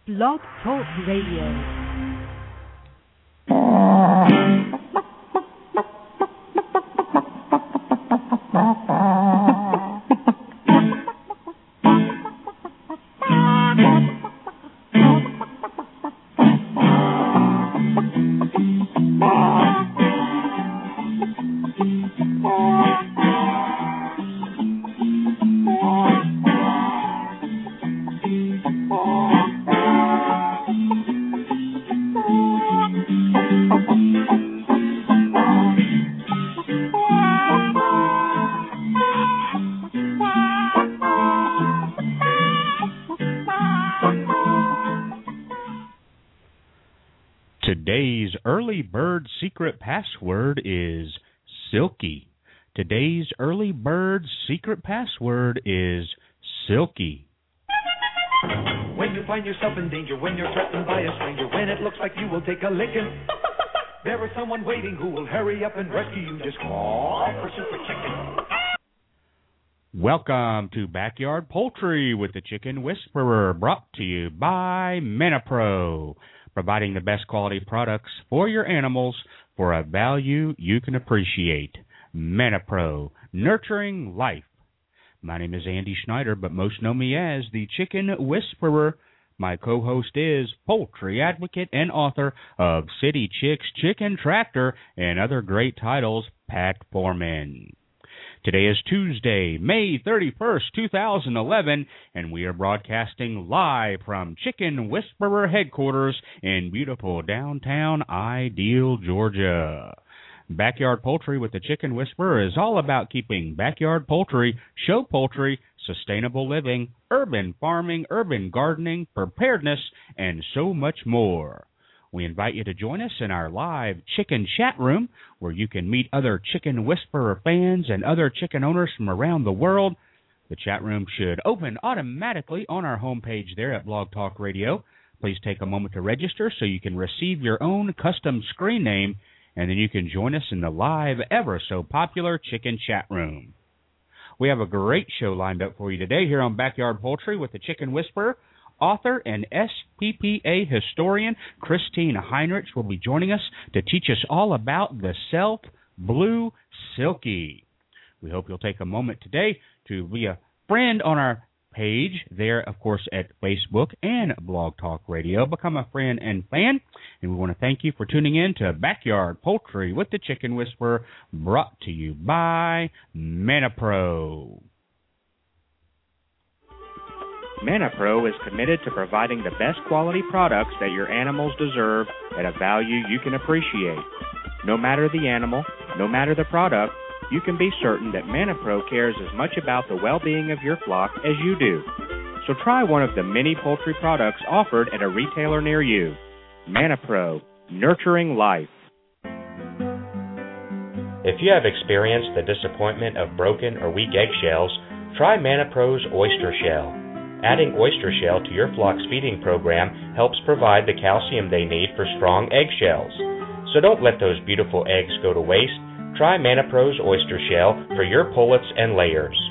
Blog Talk Radio. Today's early bird secret password is Silky. Today's early bird secret password is Silky. When you find yourself in danger, when you're threatened by a stranger, when it looks like you will take a licking, there is someone waiting who will hurry up and rescue you. Just call for Super Chicken. Welcome to Backyard Poultry with the Chicken Whisperer, brought to you by ManaPro, providing the best quality products for your animals for a value you can appreciate. ManaPro, nurturing life. My name is Andy Schneider, but most know me as the Chicken Whisperer. My co-host is poultry advocate and author of City Chicks, Chicken Tractor, and other great titles, Pat Foreman. Today is Tuesday, May 31st, 2011, and we are broadcasting live from Chicken Whisperer headquarters in beautiful downtown Ideal, Georgia. Backyard Poultry with the Chicken Whisperer is all about keeping backyard poultry, show poultry, sustainable living, urban farming, urban gardening, preparedness, and so much more. We invite you to join us in our live chicken chat room where you can meet other Chicken Whisperer fans and other chicken owners from around the world. The chat room should open automatically on our homepage there at Blog Talk Radio. Please take a moment to register so you can receive your own custom screen name, and then you can join us in the live, ever-so-popular chicken chat room. We have a great show lined up for you today here on Backyard Poultry with the Chicken Whisperer. Author and SPPA historian Christine Heinrich will be joining us to teach us all about the Self Blue Silky. We hope you'll take a moment today to be a friend on our page there, of course, at Facebook and Blog Talk Radio. Become a friend and fan, and we want to thank you for tuning in to Backyard Poultry with the Chicken Whisperer, brought to you by ManaPro. ManaPro is committed to providing the best quality products that your animals deserve at a value you can appreciate. No matter the animal, no matter the product, you can be certain that ManaPro cares as much about the well-being of your flock as you do. So try one of the many poultry products offered at a retailer near you. ManaPro, nurturing life. If you have experienced the disappointment of broken or weak eggshells, try ManaPro's Oyster Shell. Adding oyster shell to your flock's feeding program helps provide the calcium they need for strong eggshells. So don't let those beautiful eggs go to waste. Try ManaPro's Oyster Shell for your pullets and layers.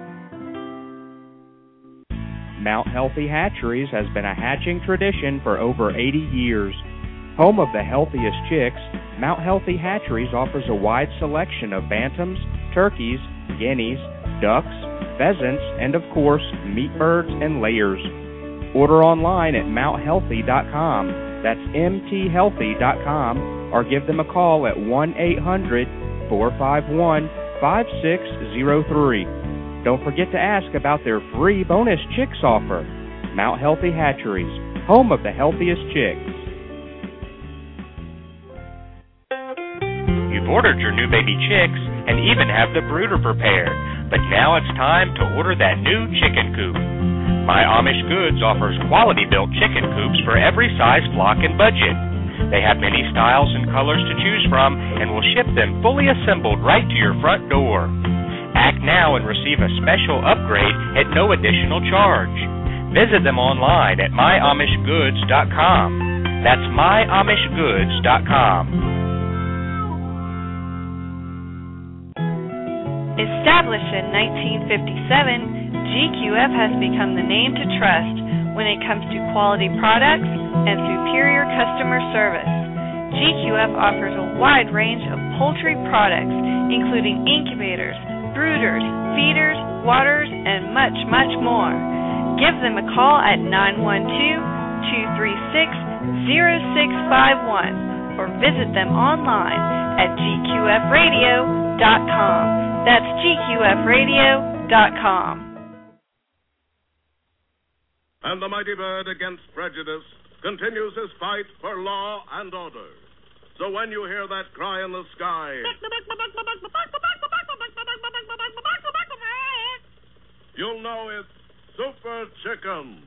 Mount Healthy Hatcheries has been a hatching tradition for over 80 years. Home of the healthiest chicks, Mount Healthy Hatcheries offers a wide selection of bantams, turkeys, guineas, ducks, pheasants, and of course, meat birds and layers. Order online at mounthealthy.com. That's mthealthy.com, or give them a call at 1-800-451-5603. Don't forget to ask about their free bonus chicks offer. Mount Healthy Hatcheries, home of the healthiest chicks. You've ordered your new baby chicks and even have the brooder prepared. But now it's time to order that new chicken coop. My Amish Goods offers quality-built chicken coops for every size flock and budget. They have many styles and colors to choose from and will ship them fully assembled right to your front door. Act now and receive a special upgrade at no additional charge. Visit them online at myamishgoods.com. That's myamishgoods.com. Established in 1957, GQF has become the name to trust when it comes to quality products and superior customer service. GQF offers a wide range of poultry products, including incubators, brooders, feeders, waters, and much, much more. Give them a call at 912-236-0651 or visit them online at gqfradio.com. That's gqfradio.com. And the mighty bird against prejudice continues his fight for law and order. So when you hear that cry in the sky, you'll know it's Super Chicken.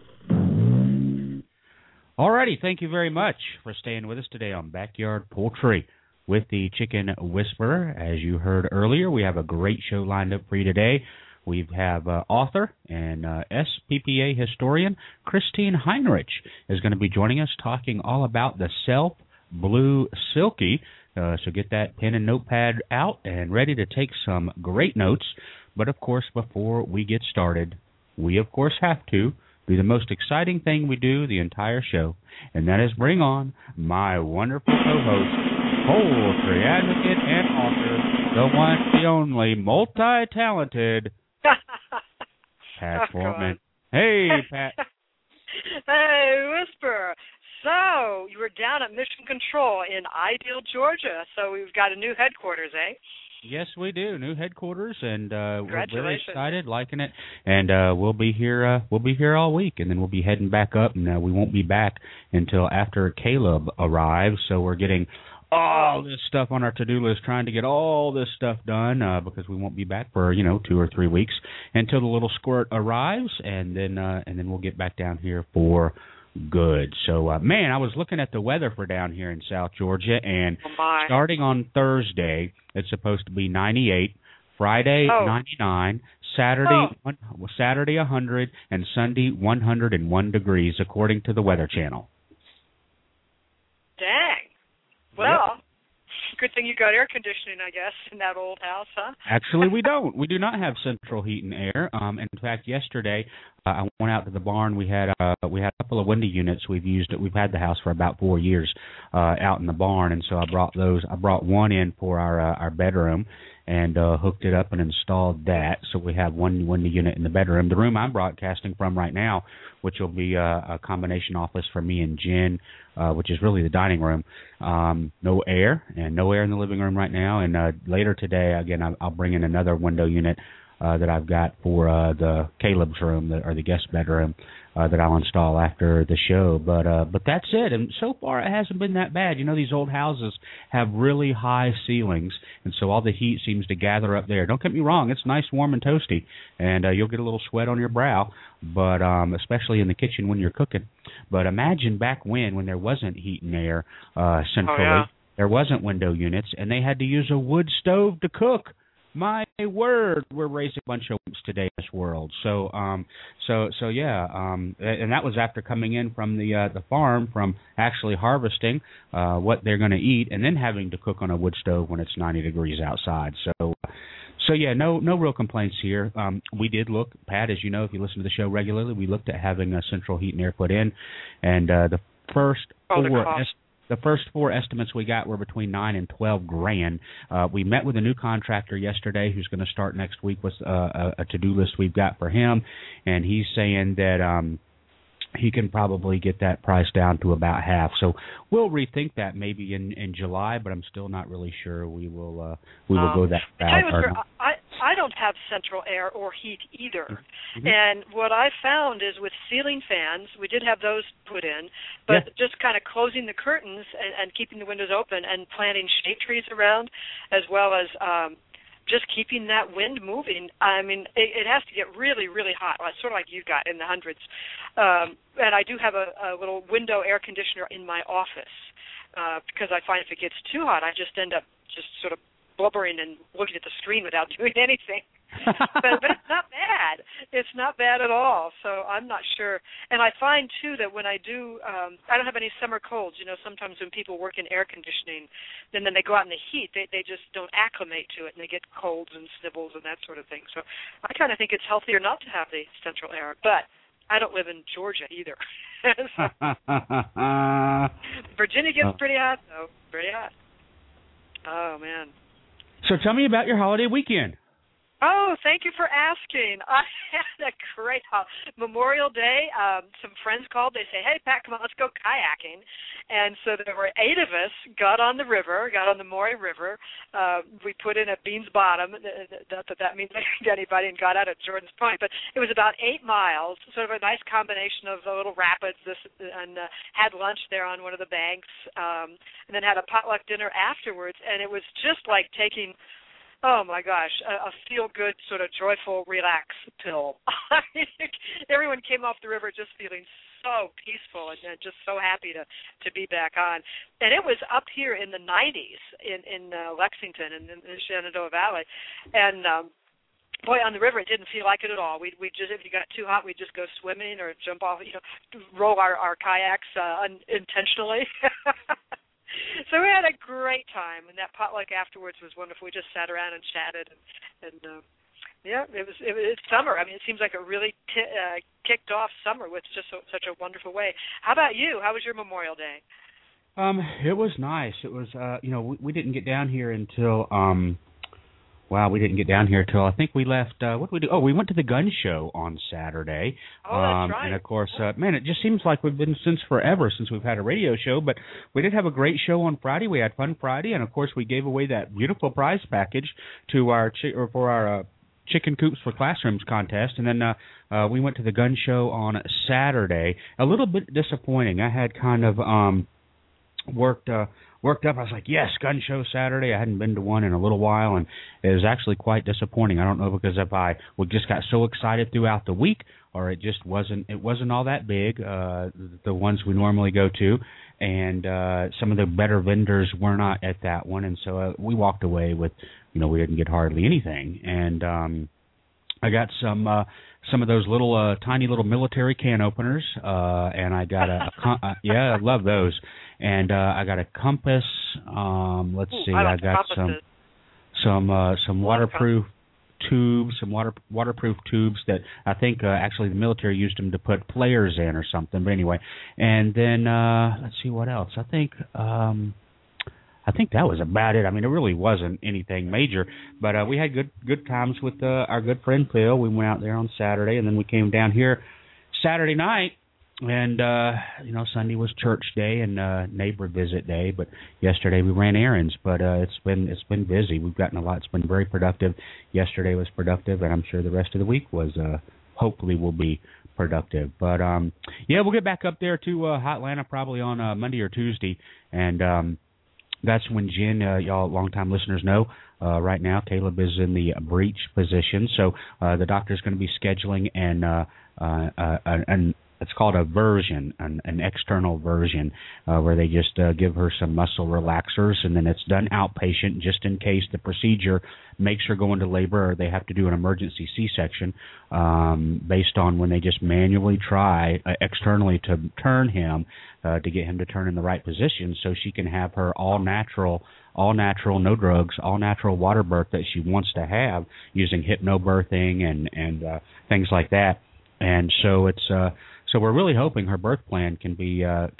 Alrighty, thank you very much for staying with us today on Backyard Poultry with the Chicken Whisperer. As you heard earlier, we have a great show lined up for you today. We have author and SPPA historian Christine Heinrich is going to be joining us talking all about the Self Blue Silkie. So get that pen and notepad out and ready to take some great notes. But, of course, before we get started, we, of course, have to do the most exciting thing we do the entire show, and that is bring on my wonderful co-host, poultry advocate and author, the one, the only, multi-talented Pat Foreman. Hey, Pat. Hey, Whisper. So, you were down at Mission Control in Ideal, Georgia, so we've got a new headquarters, eh? Yes, we do. New headquarters, and we're very excited, liking it. And we'll be here. We'll be here all week, and then we'll be heading back up. And we won't be back until after Caleb arrives. So we're getting all this stuff on our to-do list, trying to get all this stuff done because we won't be back for 2 or 3 weeks until the little squirt arrives, and then we'll get back down here for good. So, man, I was looking at the weather for down here in South Georgia, and starting on Thursday, it's supposed to be 98, Friday 99, Saturday 100, and Sunday 101 degrees, according to the Weather Channel. Dang. Well, good thing you got air conditioning, I guess, in that old house, huh? Actually, we don't. We do not have central heat and air. In fact, yesterday I went out to the barn. We had a couple of window units we've used. We've had the house for about 4 years out in the barn, and so I brought those. I brought one in for our bedroom and hooked it up and installed that. So we have one window unit in the bedroom. The room I'm broadcasting from right now, which will be a combination office for me and Jen, which is really the dining room. No air, and no air in the living room right now. And later today, again, I'll bring in another window unit that I've got for the Caleb's room, or the guest bedroom, that I'll install after the show. But that's it. And so far, it hasn't been that bad. These old houses have really high ceilings, and so all the heat seems to gather up there. Don't get me wrong. It's nice, warm, and toasty, and you'll get a little sweat on your brow, but especially in the kitchen when you're cooking. But imagine back when there wasn't heat and air centrally, there wasn't window units, and they had to use a wood stove to cook. My word, we're raising a bunch of wimps today in this world. So yeah, and that was after coming in from the farm, from actually harvesting what they're going to eat, and then having to cook on a wood stove when it's 90 degrees outside. So yeah, no real complaints here. We did look, Pat, as you know, if you listen to the show regularly, we looked at having a central heat and air put in, and the first four estimates we got were between $9,000 and $12,000. We met with a new contractor yesterday who's going to start next week with a to-do list we've got for him, and he's saying that he can probably get that price down to about half. So we'll rethink that maybe in July, but I'm still not really sure we will go that route. I don't have central air or heat either. Mm-hmm. And what I found is with ceiling fans, we did have those put in, but just kind of closing the curtains and keeping the windows open and planting shade trees around, as well as just keeping that wind moving. I mean, it has to get really, really hot, sort of like you got in the hundreds. And I do have a little window air conditioner in my office because I find if it gets too hot, I just end up just sort of blubbering and looking at the screen without doing anything. but it's not bad. It's not bad at all. So I'm not sure. And I find, too, that when I do, I don't have any summer colds. Sometimes when people work in air conditioning, then they go out in the heat, they just don't acclimate to it, and they get colds and sniffles and that sort of thing. So I kind of think it's healthier not to have the central air. But I don't live in Georgia either. Virginia gets pretty hot, though. Pretty hot. Oh, man. So tell me about your holiday weekend. Oh, thank you for asking. I had a great Memorial Day. Some friends called. They say, hey, Pat, come on, let's go kayaking. And so there were 8 of us, got on the Maury River. We put in a Beans Bottom. Not that means anybody, and got out at Jordan's Point. But it was about 8 miles, sort of a nice combination of the little rapids, and had lunch there on one of the banks, and then had a potluck dinner afterwards. And it was just like taking, oh, my gosh, a feel-good, sort of joyful, relax pill. Everyone came off the river just feeling so peaceful and just so happy to be back on. And it was up here in the 90s in Lexington and in the Shenandoah Valley. And, boy, on the river, it didn't feel like it at all. We'd just, if you got too hot, we'd just go swimming or jump off, roll our kayaks unintentionally. So we had a great time, and that potluck afterwards was wonderful. We just sat around and chatted, and yeah, it was summer. I mean, it seems like it really kicked off summer with just such a wonderful way. How about you? How was your Memorial Day? It was nice. It was, we didn't get down here until I think we left, what did we do? Oh, we went to the gun show on Saturday. Oh, that's right. And, of course, man, it just seems like we've been since we've had a radio show. But we did have a great show on Friday. We had Fun Friday. And, of course, we gave away that beautiful prize package to our Chicken Coops for Classrooms contest. And then we went to the gun show on Saturday. A little bit disappointing. I had kind of worked up. I was like, yes, gun show Saturday. I hadn't been to one in a little while, and it was actually quite disappointing. I don't know because if we just got so excited throughout the week, or it just wasn't all that big, the ones we normally go to, and some of the better vendors were not at that one, and so we walked away with, we didn't get hardly anything. And I got some of those little tiny little military can openers, and I got I love those. And I got a compass. Let's see, I got some waterproof tubes, waterproof tubes that I think actually the military used them to put players in or something. But anyway, and then let's see what else. I think that was about it. I mean, it really wasn't anything major, but we had good times with our good friend Phil. We went out there on Saturday, and then we came down here Saturday night. And, Sunday was church day and neighbor visit day, but yesterday we ran errands, but it's been busy. We've gotten a lot. It's been very productive. Yesterday was productive, and I'm sure the rest of the week was hopefully will be productive. But, we'll get back up there to Hotlanta probably on Monday or Tuesday, and that's when Jen, y'all longtime listeners know, right now Caleb is in the breech position, so the doctor's going to be scheduling an it's called a version, an external version, where they just give her some muscle relaxers, and then it's done outpatient just in case the procedure makes her go into labor or they have to do an emergency C-section based on when they just manually try externally to turn him to get him to turn in the right position so she can have her all natural, no drugs, all natural water birth that she wants to have using hypnobirthing and things like that. And so it's so we're really hoping her birth plan can be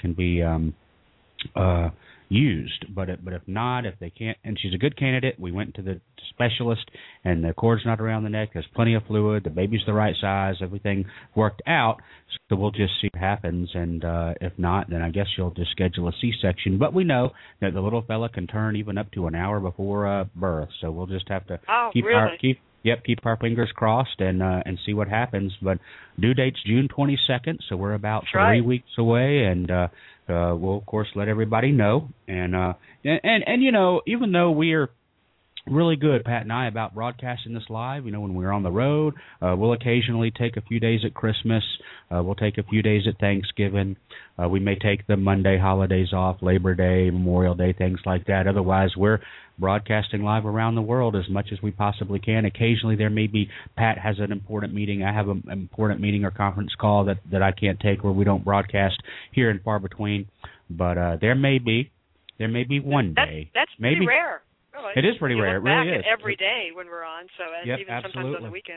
used, but if not, if they can't, and she's a good candidate, we went to the specialist, and the cord's not around the neck, there's plenty of fluid, the baby's the right size, everything worked out, so we'll just see what happens, and if not, then I guess she'll just schedule a C-section, but we know that the little fella can turn even up to an hour before birth, so we'll just have to keep our fingers crossed and see what happens. But due date's June 22nd, so we're about 3 weeks away, and we'll of course let everybody know. And even though we're really good, Pat and I, about broadcasting this live, when we're on the road, we'll occasionally take a few days at Christmas. We'll take a few days at Thanksgiving. We may take the Monday holidays off, Labor Day, Memorial Day, things like that. Otherwise, we're broadcasting live around the world as much as we possibly can. Occasionally there may be, Pat has an important meeting, I have an important meeting or conference call that I can't take where we don't broadcast here and far between. But there may be one day. That's pretty rare. Really. It is pretty rare. It really is. Every day when we're on, so and even absolutely. sometimes on the weekends.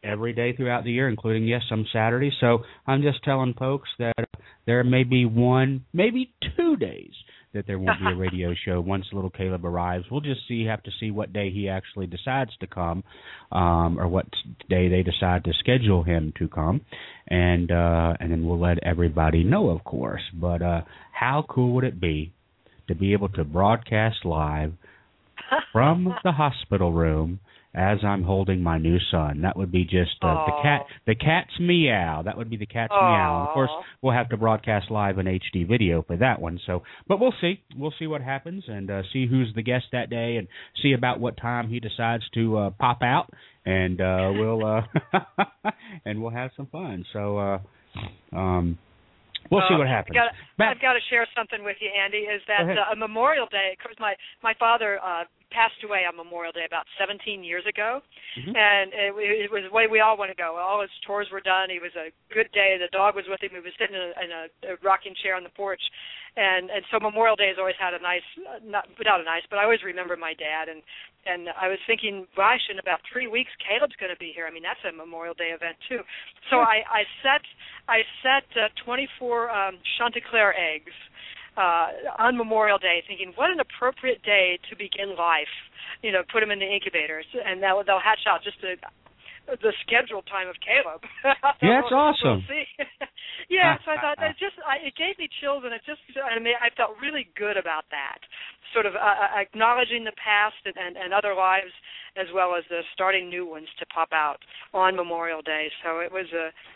every day throughout the year, including, yes, some Saturdays. So I'm just telling folks that there may be 1, maybe 2 days that there won't be a radio show once little Caleb arrives. We'll just have to see what day he actually decides to come, or what day they decide to schedule him to come, and then we'll let everybody know, of course. But how cool would it be to be able to broadcast live from the hospital room as I'm holding my new son? That would be just the cat's meow. That would be the cat's meow. And of course, we'll have to broadcast live in HD video for that one. So, but we'll see. We'll see what happens, and see who's the guest that day, and see about what time he decides to pop out, and we'll and we'll have some fun. So, we'll see what happens. I've got to share something with you, Andy. Is that a Memorial Day? Because my father passed away on Memorial Day about 17 years ago, and it was the way we all want to go. All his chores were done. It was a good day. The dog was with him. He was sitting in a rocking chair on the porch, and so Memorial Day has always had a nice, not a nice, but I always remember my dad. And I was thinking, gosh, in about 3 weeks, Caleb's going to be here. I mean, that's a Memorial Day event too. So I set 24 Chanticleer eggs on Memorial Day, thinking, what an appropriate day to begin life. You know, put them in the incubators, and they'll hatch out just the scheduled time of Caleb. Yeah, that's awesome. We'll see. Yeah, so I thought it gave me chills, and I felt really good about that. Sort of acknowledging the past and other lives, as well as starting new ones to pop out on Memorial Day. So it was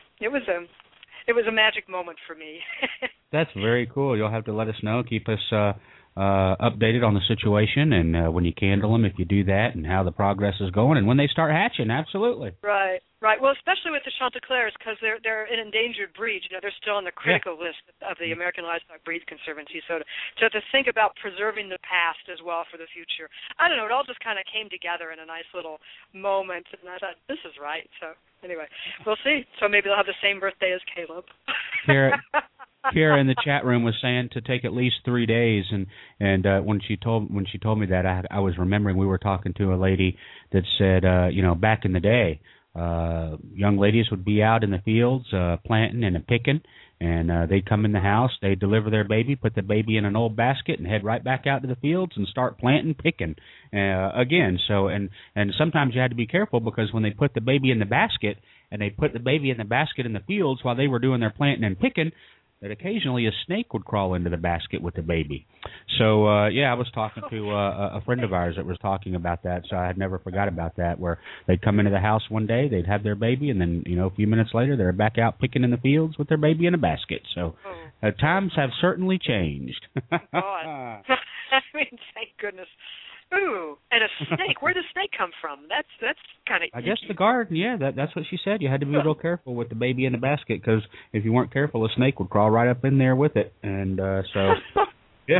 a magic moment for me. That's very cool. You'll have to let us know. Keep us updated on the situation, and when you candle them, if you do that, and how the progress is going, and when they start hatching. Absolutely. Right. Well, especially with the Chanticleers, because they're an endangered breed. You know, they're still on the critical list of the American Livestock Breed Conservancy. So to think about preserving the past as well for the future, I don't know. It all just kind of came together in a nice little moment, and I thought, this is right. So anyway, we'll see. So maybe they'll have the same birthday as Caleb. Kara in the chat room was saying to take at least 3 days, and when she told me that, I was remembering we were talking to a lady that said, back in the day, young ladies would be out in the fields planting and picking, and they'd come in the house, they'd deliver their baby, put the baby in an old basket, and head right back out to the fields and start planting, picking again. So and sometimes you had to be careful, because when they put the baby in the basket, and they put the baby in the basket in the fields while they were doing their planting and picking, that occasionally a snake would crawl into the basket with the baby. So, I was talking to a friend of ours that was talking about that, so I had never forgot about that, where they'd come into the house one day, they'd have their baby, and then, a few minutes later, they're back out picking in the fields with their baby in a basket. So times have certainly changed. I mean, thank goodness. Ooh, and a snake. Where did the snake come from? That's kind of. I guess the garden. Yeah, that's what she said. You had to be real careful with the baby in the basket, because if you weren't careful, a snake would crawl right up in there with it, and so. Yeah.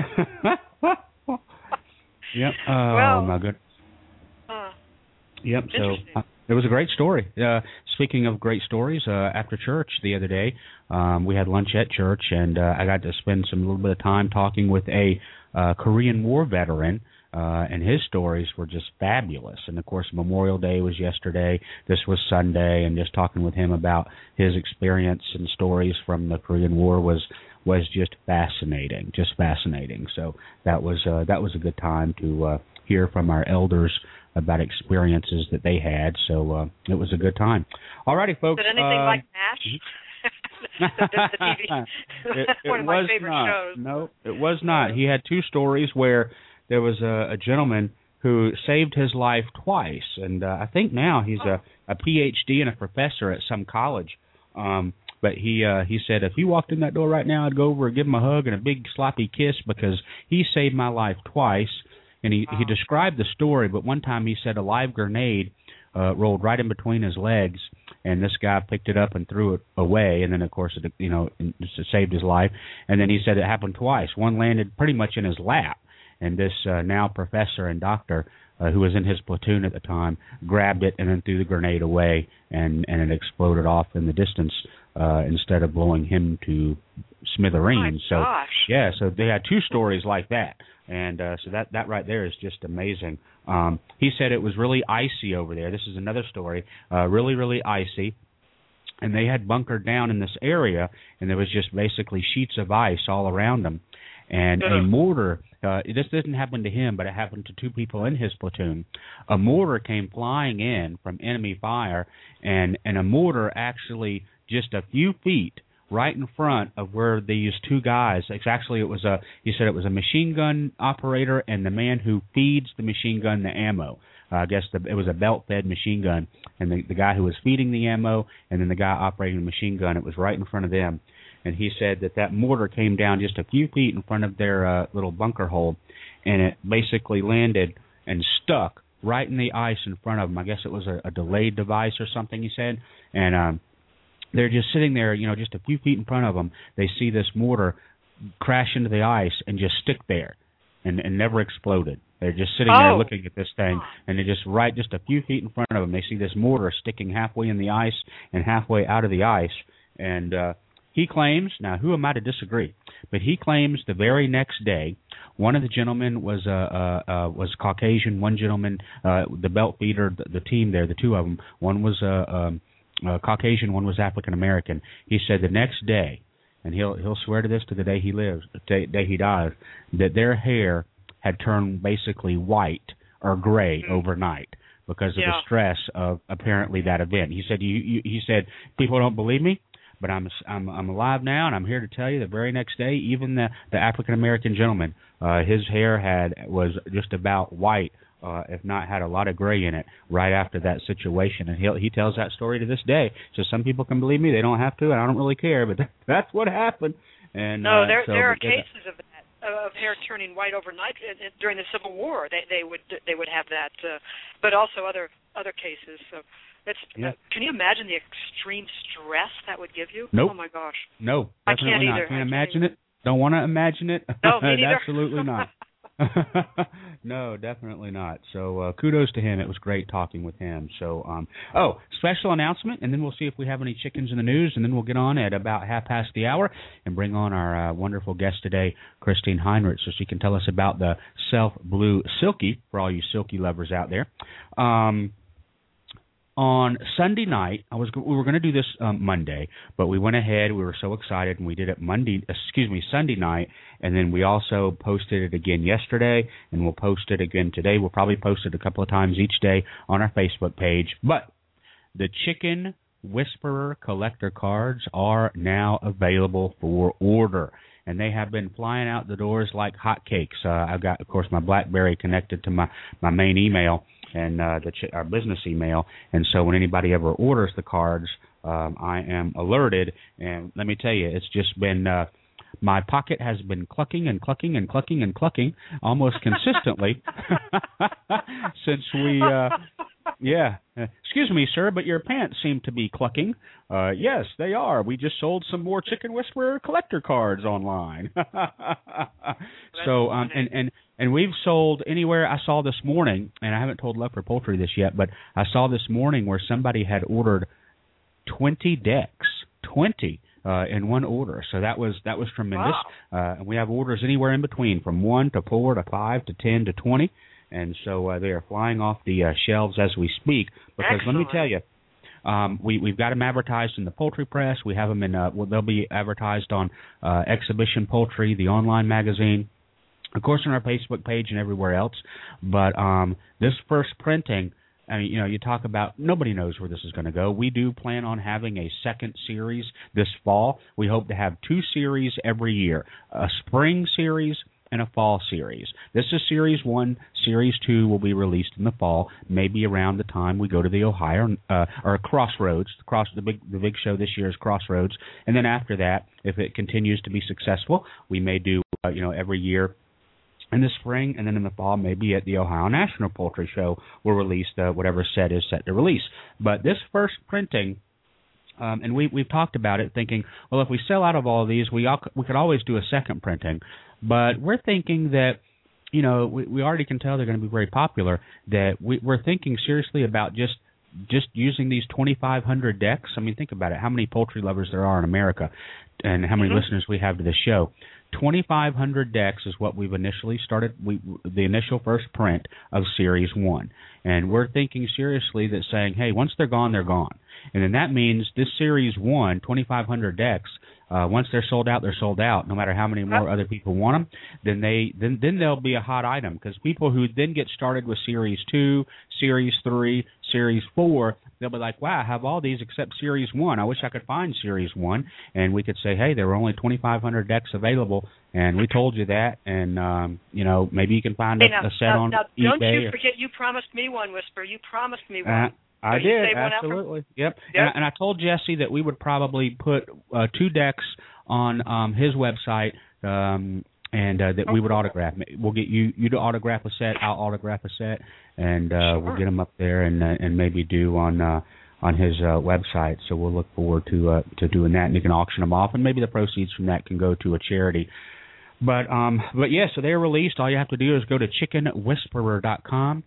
Yep. Oh my goodness. Yep. So it was a great story. Speaking of great stories, after church the other day, we had lunch at church, and I got to spend a little bit of time talking with a Korean War veteran. And his stories were just fabulous. And, of course, Memorial Day was yesterday. This was Sunday. And just talking with him about his experience and stories from the Korean War was just fascinating, So that was a good time to hear from our elders about experiences that they had. So it was a good time. All righty, folks. Did anything like MASH? the TV. One of my favorite shows. No, it was not. He had two stories where there was a gentleman who saved his life twice, and I think now he's a PhD and a professor at some college. But he said, if he walked in that door right now, I'd go over and give him a hug and a big sloppy kiss, because he saved my life twice. And he described the story, but one time he said a live grenade rolled right in between his legs, and this guy picked it up and threw it away, and then, of course, it saved his life. And then he said it happened twice. One landed pretty much in his lap. And this now professor and doctor who was in his platoon at the time, grabbed it and then threw the grenade away, and it exploded off in the distance instead of blowing him to smithereens. Oh my gosh. Yeah, so they had two stories like that, and so that right there is just amazing. He said it was really icy over there. This is another story, really, really icy. And they had bunkered down in this area, and there was just basically sheets of ice all around them. And a mortar, this didn't happen to him, but it happened to two people in his platoon. A mortar came flying in from enemy fire, and a mortar actually just a few feet right in front of where these two guys, he said it was a machine gun operator and the man who feeds the machine gun the ammo. I guess it was a belt-fed machine gun, and the guy who was feeding the ammo and then the guy operating the machine gun, it was right in front of them. And he said that mortar came down just a few feet in front of their little bunker hole, and it basically landed and stuck right in the ice in front of them. I guess it was a delayed device or something, he said. And they're just sitting there, just a few feet in front of them. They see this mortar crash into the ice and just stick there and never exploded. They're just sitting there looking at this thing, and they're just a few feet in front of them. They see this mortar sticking halfway in the ice and halfway out of the ice. And he claims, now who am I to disagree, but he claims the very next day, one of the gentlemen was Caucasian, one gentleman, the belt feeder, the team there, the two of them, one was Caucasian, one was African American. He said the next day, and he'll swear to this to the day he lives, the day he dies, that their hair had turned basically white or gray overnight because of the stress of apparently that event. He said, he said, people don't believe me, but I'm alive now, and I'm here to tell you the very next day, even the African American gentleman, his hair was just about white, if not had a lot of gray in it right after that situation. And he tells that story to this day. So some people can believe me, they don't have to, and I don't really care, but that's what happened. And there are cases of that. Of hair turning white overnight during the Civil War, they would have that, but also other cases. So can you imagine the extreme stress that would give you? Nope. Oh my gosh. No, I can't either. Can't imagine it. Don't want to imagine it. No, me neither. Absolutely not. No, definitely not. So kudos to him. It was great talking with him. So, special announcement, and then we'll see if we have any chickens in the news, and then we'll get on at about hour and bring on our wonderful guest today, Christine Heinrich, so she can tell us about the Self Blue Silky, for all you silky lovers out there. On Sunday night, we were going to do this Monday, but we went ahead. We were so excited, and we did it Sunday night, and then we also posted it again yesterday, and we'll post it again today. We'll probably post it a couple of times each day on our Facebook page. But the Chicken Whisperer collector cards are now available for order, and they have been flying out the doors like hotcakes. I've got, of course, my BlackBerry connected to my main email and our business email, and so when anybody ever orders the cards, I am alerted, and let me tell you, it's just been my pocket has been clucking and clucking and clucking and clucking almost consistently since we excuse me, sir, but your pants seem to be clucking. Yes, they are. We just sold some more Chicken Whisperer collector cards online. So, and we've sold anywhere. I saw this morning, and I haven't told Love for Poultry this yet, but I saw this morning where somebody had ordered 20 decks, 20 in one order. So that was tremendous. Wow. And we have orders anywhere in between, from 1 to 4 to 5 to 10 to 20. And so they are flying off the shelves as we speak. Because Excellent. Let me tell you, we've got them advertised in the Poultry Press. We have them in. They'll be advertised on Exhibition Poultry, the online magazine, of course, on our Facebook page and everywhere else. But this first printing, I mean, you talk about nobody knows where this is going to go. We do plan on having a second series this fall. We hope to have 2 series every year, a spring series and a fall series. This is Series 1. Series 2 will be released in the fall, maybe around the time we go to the Ohio or Crossroads. The big show this year is Crossroads, and then after that, if it continues to be successful, we may do every year in the spring, and then in the fall, maybe at the Ohio National Poultry Show, we'll release whatever set is set to release. But this first printing, and we've talked about it, thinking, well, if we sell out of all of these, we could always do a second printing. But we're thinking that we already can tell they're going to be very popular, that we're thinking seriously about just using these 2,500 decks. I mean, think about it. How many poultry lovers there are in America and how many listeners we have to the show. 2,500 decks is what we've initially started, the initial first print of Series 1. And we're thinking seriously that saying, hey, once they're gone, they're gone. And then that means this Series 1, 2,500 decks, once they're sold out, they're sold out. No matter how many more other people want them, then they'll be a hot item. Because people who then get started with Series 2, Series 3, Series 4, they'll be like, wow, I have all these except Series 1. I wish I could find Series 1. And we could say, hey, there were only 2,500 decks available, and we told you that. And, maybe you can find a set on eBay. Don't you forget, you promised me one, Whisper. You promised me one. I did, absolutely. Yep. And I told Jesse that we would probably put 2 decks on his website and that we would autograph. We'll get you to autograph a set, I'll autograph a set, and we'll get them up there and maybe do on his website. So we'll look forward to doing that, and you can auction them off, and maybe the proceeds from that can go to a charity. But yeah, so they're released. All you have to do is go to chickenwhisperer.com,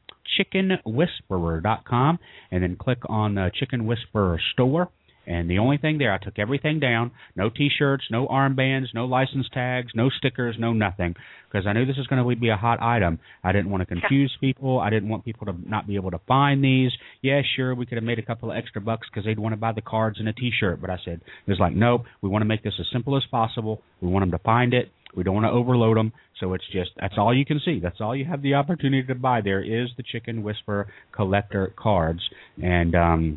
chickenwhisperer.com, and then click on the Chicken Whisperer store. And the only thing there, I took everything down, no T-shirts, no armbands, no license tags, no stickers, no nothing, because I knew this was going to be a hot item. I didn't want to confuse people. I didn't want people to not be able to find these. Yeah, sure, we could have made a couple of extra bucks because they'd want to buy the cards and a T-shirt, but I said, it was like, nope, we want to make this as simple as possible. We want them to find it. We don't want to overload them, so it's just, that's all you can see. That's all you have the opportunity to buy. There is the Chicken Whisperer collector cards, and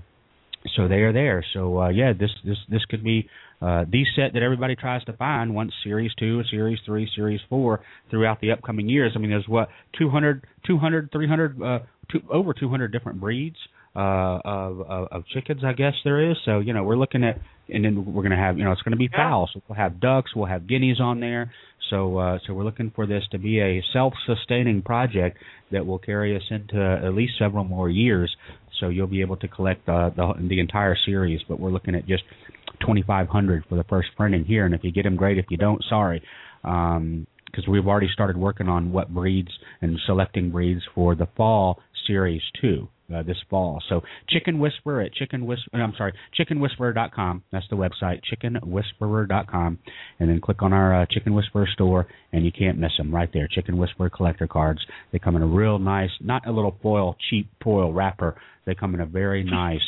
so they are there. So, yeah, this could be the set that everybody tries to find once Series 2, Series 3, Series 4 throughout the upcoming years. I mean, there's, 300, over 200 different breeds of chickens, I guess there is. So, we're looking at, and then we're going to have, it's going to be fowl. So we'll have ducks, we'll have guineas on there. So we're looking for this to be a self-sustaining project that will carry us into at least several more years. So you'll be able to collect the entire series. But we're looking at just 2,500 for the first printing here. And if you get them, great. If you don't, sorry. Because we've already started working on what breeds and selecting breeds for the fall Series 2. This fall. So Chicken Whisperer at chickenwhisperer.com. That's the website, chickenwhisperer.com. And then click on our Chicken Whisperer store, and you can't miss them right there. Chicken Whisperer collector cards. They come in a real nice, not a little cheap foil wrapper. They come in a very nice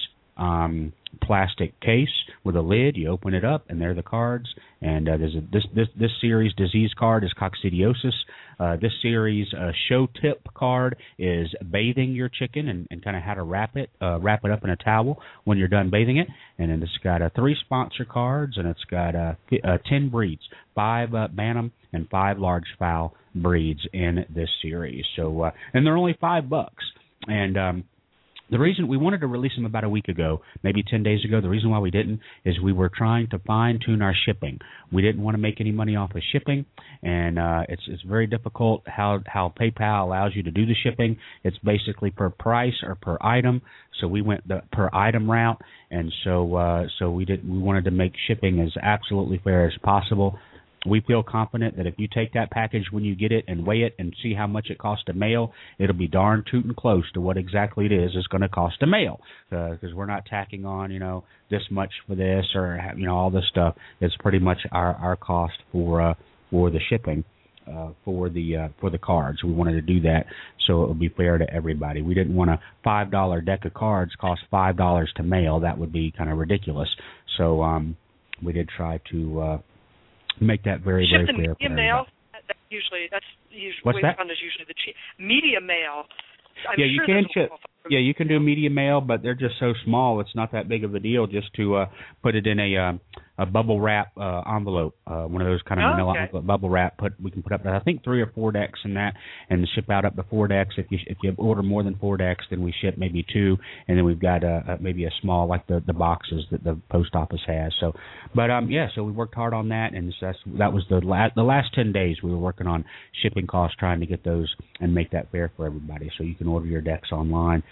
plastic case with a lid. You open it up, and there are the cards. And this series disease card is coccidiosis. This series show tip card is bathing your chicken and kind of how to wrap it up in a towel when you're done bathing it. And then it's got 3 sponsor cards, and it's got 10 breeds, 5 bantam and 5 large fowl breeds in this series. So and they're only $5. And the reason we wanted to release them about a week ago, maybe 10 days ago, the reason why we didn't is we were trying to fine-tune our shipping. We didn't want to make any money off of shipping, and it's very difficult how PayPal allows you to do the shipping. It's basically per price or per item, so we went the per item route, and so we wanted to make shipping as absolutely fair as possible. We feel confident that if you take that package when you get it and weigh it and see how much it costs to mail, it'll be darn tootin' close to what exactly it is it's going to cost to mail. Because we're not tacking on, this much for this or, all this stuff. It's pretty much our cost for the shipping for the cards. We wanted to do that so it would be fair to everybody. We didn't want a $5 deck of cards cost $5 to mail. That would be kind of ridiculous. So we did try to make that very, very clear. Media mail. That's usually What's that? Is usually the cheap media mail. You can ship. Yeah, you can do media mail, but they're just so small. It's not that big of a deal just to put it in a bubble wrap envelope, one of those kind of manila envelope, bubble wrap. We can put up, I think, 3 or 4 decks in that, and ship out up to 4 decks. If you order more than 4 decks, then we ship maybe 2, and then we've got maybe a small like the boxes that the post office has. So, but so we worked hard on that, and that was the last 10 days we were working on shipping costs, trying to get those and make that fair for everybody. So you can order your decks online.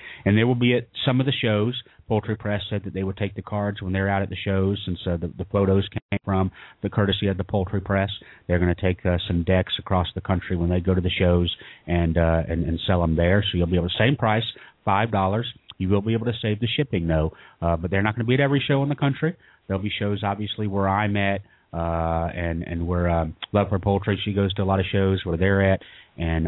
And they will be at some of the shows. Poultry Press said that they would take the cards when they're out at the shows, since the photos came from the courtesy of the Poultry Press. They're going to take some decks across the country when they go to the shows and sell them there. So you'll be able to, same price, $5. You will be able to save the shipping, though. But they're not going to be at every show in the country. There'll be shows, obviously, where I'm at, and where Love for Poultry, she goes to a lot of shows where they're at, and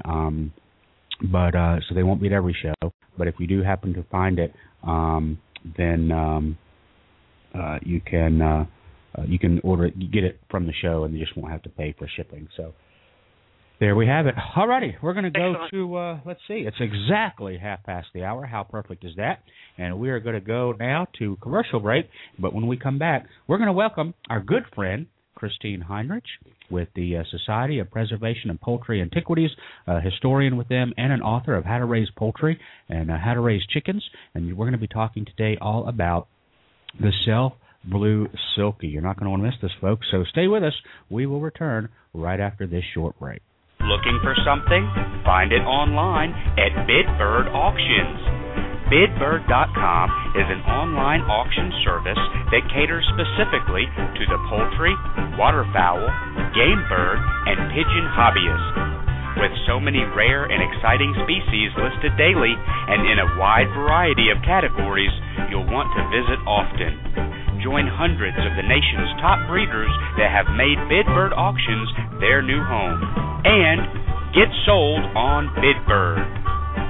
so they won't be at every show. But if you do happen to find it, then you can order it, you get it from the show, and you just won't have to pay for shipping. So there we have it. All righty, we're going to go to, let's see, it's exactly 1:30. How perfect is that? And we are going to go now to commercial break. But when we come back, we're going to welcome our good friend, Christine Heinrich, with the Society of Preservation of Poultry Antiquities, a historian with them, and an author of How to Raise Poultry and How to Raise Chickens. And we're going to be talking today all about the Self Blue Silkie. You're not going to want to miss this, folks, so stay with us. We will return right after this short break. Looking for something? Find it online at Bidbird Auctions. Bidbird.com is an online auction service that caters specifically to the poultry, waterfowl, game bird, and pigeon hobbyists. With so many rare and exciting species listed daily and in a wide variety of categories, you'll want to visit often. Join hundreds of the nation's top breeders that have made Bidbird Auctions their new home. And get sold on Bidbird.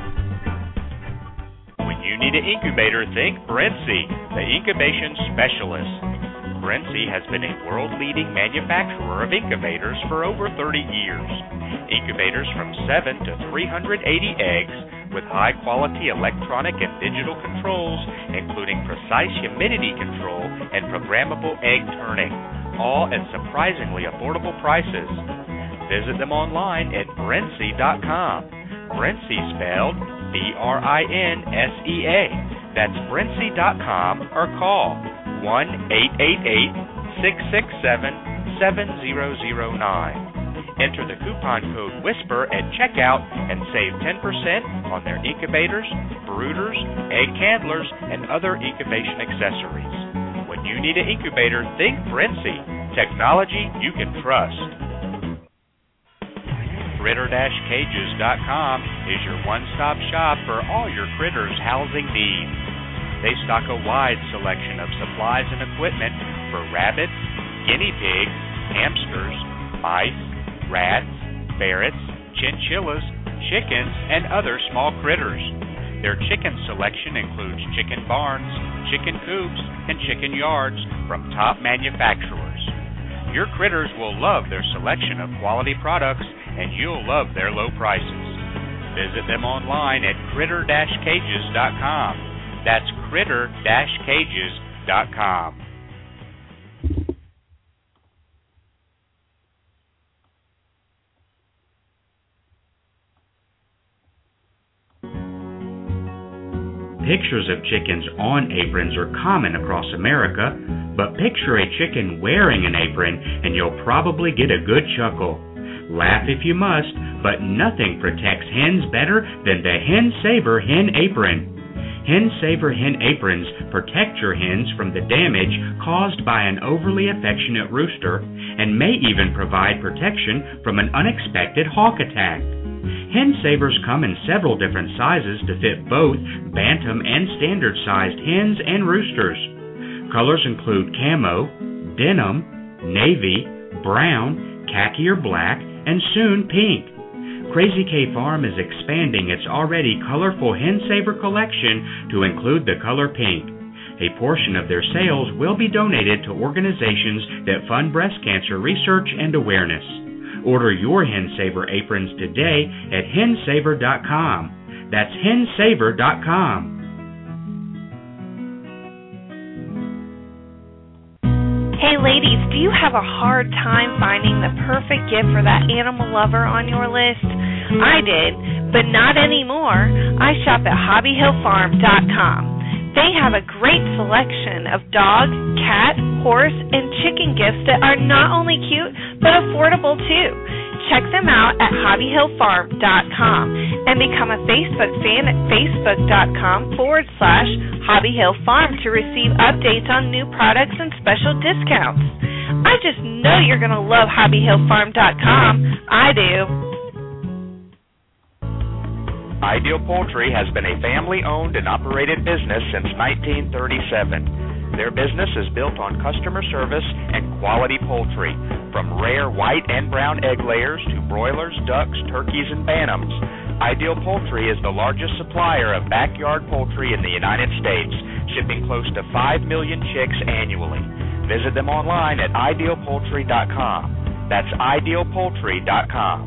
When you need an incubator, think Brentsy, the incubation specialist. Brentsy has been a world-leading manufacturer of incubators for over 30 years. Incubators from 7 to 380 eggs with high-quality electronic and digital controls, including precise humidity control and programmable egg turning, all at surprisingly affordable prices. Visit them online at Brentsy.com. Brentsy spelled BRINSEA. That's Brentsy.com or call 1-888-667-7009. Enter the coupon code WHISPER at checkout and save 10% on their incubators, brooders, egg handlers, and other incubation accessories. When you need an incubator, think Brentsy. Technology you can trust. Critter-Cages.com is your one-stop shop for all your critters' housing needs. They stock a wide selection of supplies and equipment for rabbits, guinea pigs, hamsters, mice, rats, ferrets, chinchillas, chickens, and other small critters. Their chicken selection includes chicken barns, chicken coops, and chicken yards from top manufacturers. Your critters will love their selection of quality products, and you'll love their low prices. Visit them online at Critter-Cages.com. That's Critter-Cages.com. Pictures of chickens on aprons are common across America, but picture a chicken wearing an apron and you'll probably get a good chuckle. Laugh if you must, but nothing protects hens better than the Hen Saver Hen Apron. Hen Saver Hen Aprons protect your hens from the damage caused by an overly affectionate rooster and may even provide protection from an unexpected hawk attack. Hen Savers come in several different sizes to fit both bantam and standard-sized hens and roosters. Colors include camo, denim, navy, brown, khaki or black, and soon pink. Crazy K Farm is expanding its already colorful Hen Saver collection to include the color pink. A portion of their sales will be donated to organizations that fund breast cancer research and awareness. Order your Hen Saver aprons today at hensaver.com. That's hensaver.com. Hey ladies, do you have a hard time finding the perfect gift for that animal lover on your list? I did, but not anymore. I shop at hobbyhillfarm.com. They have a great selection of dog, cat, horse, and chicken gifts that are not only cute, but affordable too. check them out at hobbyhillfarm.com and become a Facebook fan at facebook.com/hobbyhillfarm to receive updates on new products and special discounts. I just know you're going to love hobbyhillfarm.com. I do. Ideal Poultry has been a family-owned and operated business since 1937. Their business is built on customer service and quality poultry, from rare white and brown egg layers to broilers, ducks, turkeys, and bantams. Ideal Poultry is the largest supplier of backyard poultry in the United States, shipping close to 5 million chicks annually. Visit them online at idealpoultry.com. That's idealpoultry.com.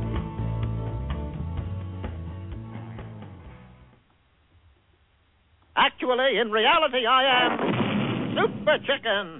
Actually, in reality, I am Super Chicken.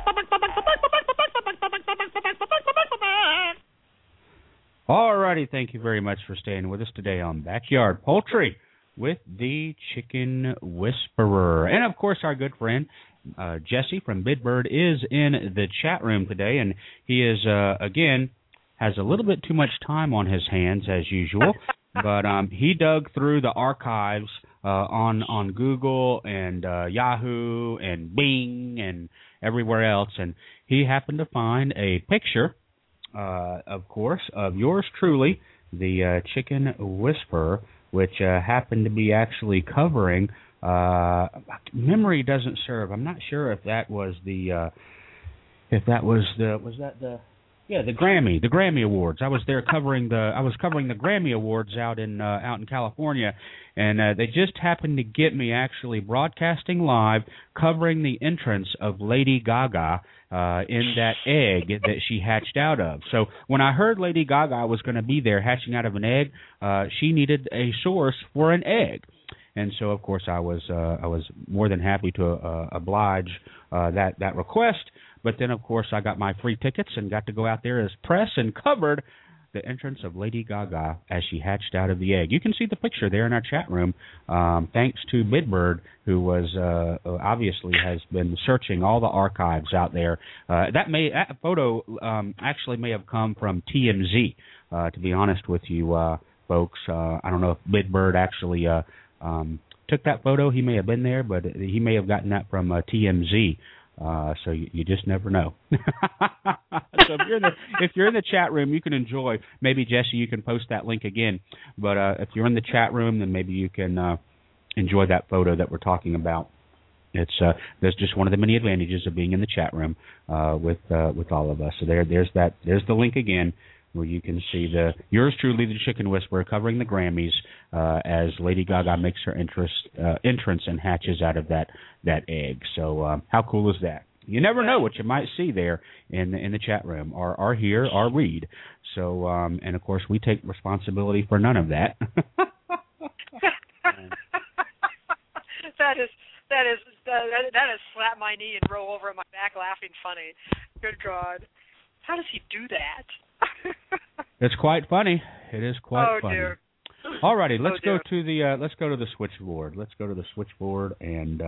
All righty, thank you very much for staying with us today on Backyard Poultry with the Chicken Whisperer. And, of course, our good friend Jesse from Bidbird is in the chat room today, and he is, again, has a little bit too much time on his hands, as usual, but he dug through the archives on Google and Yahoo and Bing and everywhere else, and he happened to find a picture, of course, of yours truly, the Chicken Whisperer, which happened to be actually covering. Memory doesn't serve. I'm not sure if that was the Grammy Awards. I was there covering the Grammy Awards out in California, and they just happened to get me actually broadcasting live covering the entrance of Lady Gaga in that egg that she hatched out of. So when I heard Lady Gaga was going to be there hatching out of an egg, she needed a source for an egg. And so, of course, I was more than happy to oblige that request. But then, of course, I got my free tickets and got to go out there as press and covered the entrance of Lady Gaga as she hatched out of the egg. You can see the picture there in our chat room, thanks to Bidbird, who was obviously has been searching all the archives out there. That photo actually may have come from TMZ, to be honest with you folks. I don't know if Bidbird actually took that photo. He may have been there, but he may have gotten that from TMZ. So you just never know. So if you're in the chat room, you can enjoy. Maybe Jesse, you can post that link again. But if you're in the chat room, then maybe you can enjoy that photo that we're talking about. It's there's just one of the many advantages of being in the chat room with all of us. So there's the link again, where you can see yours truly, the Chicken Whisperer, covering the Grammys as Lady Gaga makes her entrance and hatches out of that egg. So how cool is that? You never know what you might see there in the chat room or hear or read. So and of course we take responsibility for none of that. That is slap my knee and roll over on my back laughing funny. Good God. How does he do that? It's quite funny. It is quite funny. Dear. All righty, let's go to the switchboard. Let's go to the switchboard and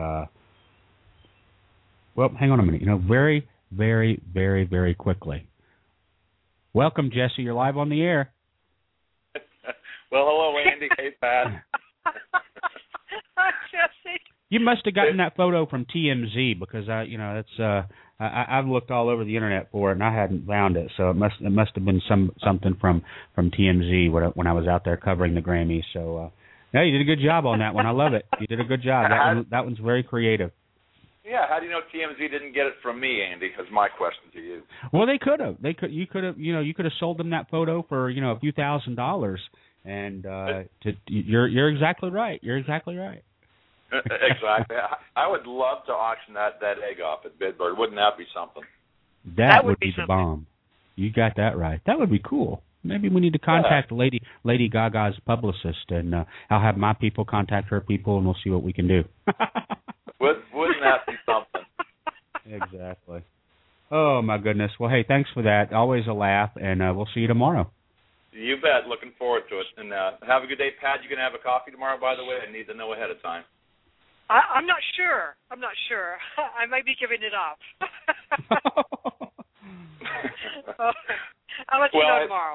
well, hang on a minute. Very, very, very, very quickly. Welcome, Jesse. You're live on the air. Well, hello, Andy. Hey, Pat. Hi, Jesse. You must have gotten that photo from TMZ because I've looked all over the internet for it and I hadn't found it, so it must have been something from TMZ when I was out there covering the Grammys. So yeah, you did a good job on that one. I love it. You did a good job. That one's very creative. Yeah, how do you know TMZ didn't get it from me, Andy? That's my question to you. Well, they could have. You could have sold them that photo for a few $1,000s, and you're exactly right. You're exactly right. Exactly. I would love to auction that egg off at Bidbird. Wouldn't that be something? That would be the bomb. You got that right. That would be cool. Maybe we need to contact Lady Gaga's publicist, and I'll have my people contact her people, and we'll see what we can do. Wouldn't that be something? Exactly. Oh, my goodness. Well, hey, thanks for that. Always a laugh, and we'll see you tomorrow. You bet. Looking forward to it. And have a good day, Pat. You going to have a coffee tomorrow, by the way? I need to know ahead of time. I'm not sure. I might be giving it up. I'll let you know tomorrow.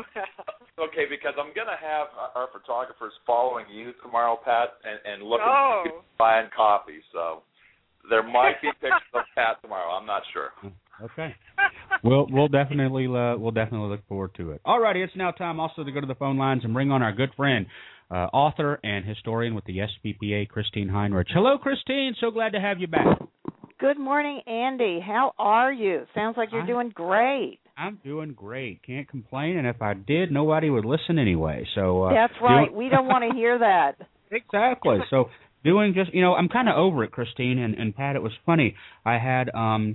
Okay, because I'm going to have our photographers following you tomorrow, Pat, and looking buying coffee. So there might be pictures of Pat tomorrow. I'm not sure. Okay. We'll definitely look forward to it. All righty, it's now time also to go to the phone lines and bring on our good friend, author and historian with the SPPA, Christine Heinrich. Hello, Christine. So glad to have you back. Good morning, Andy. How are you? Sounds like you're doing great. I'm doing great. Can't complain, and if I did, nobody would listen anyway. So that's right. We don't want to hear that. Exactly. So doing just, I'm kind of over it, Christine, and Pat, it was funny. I had,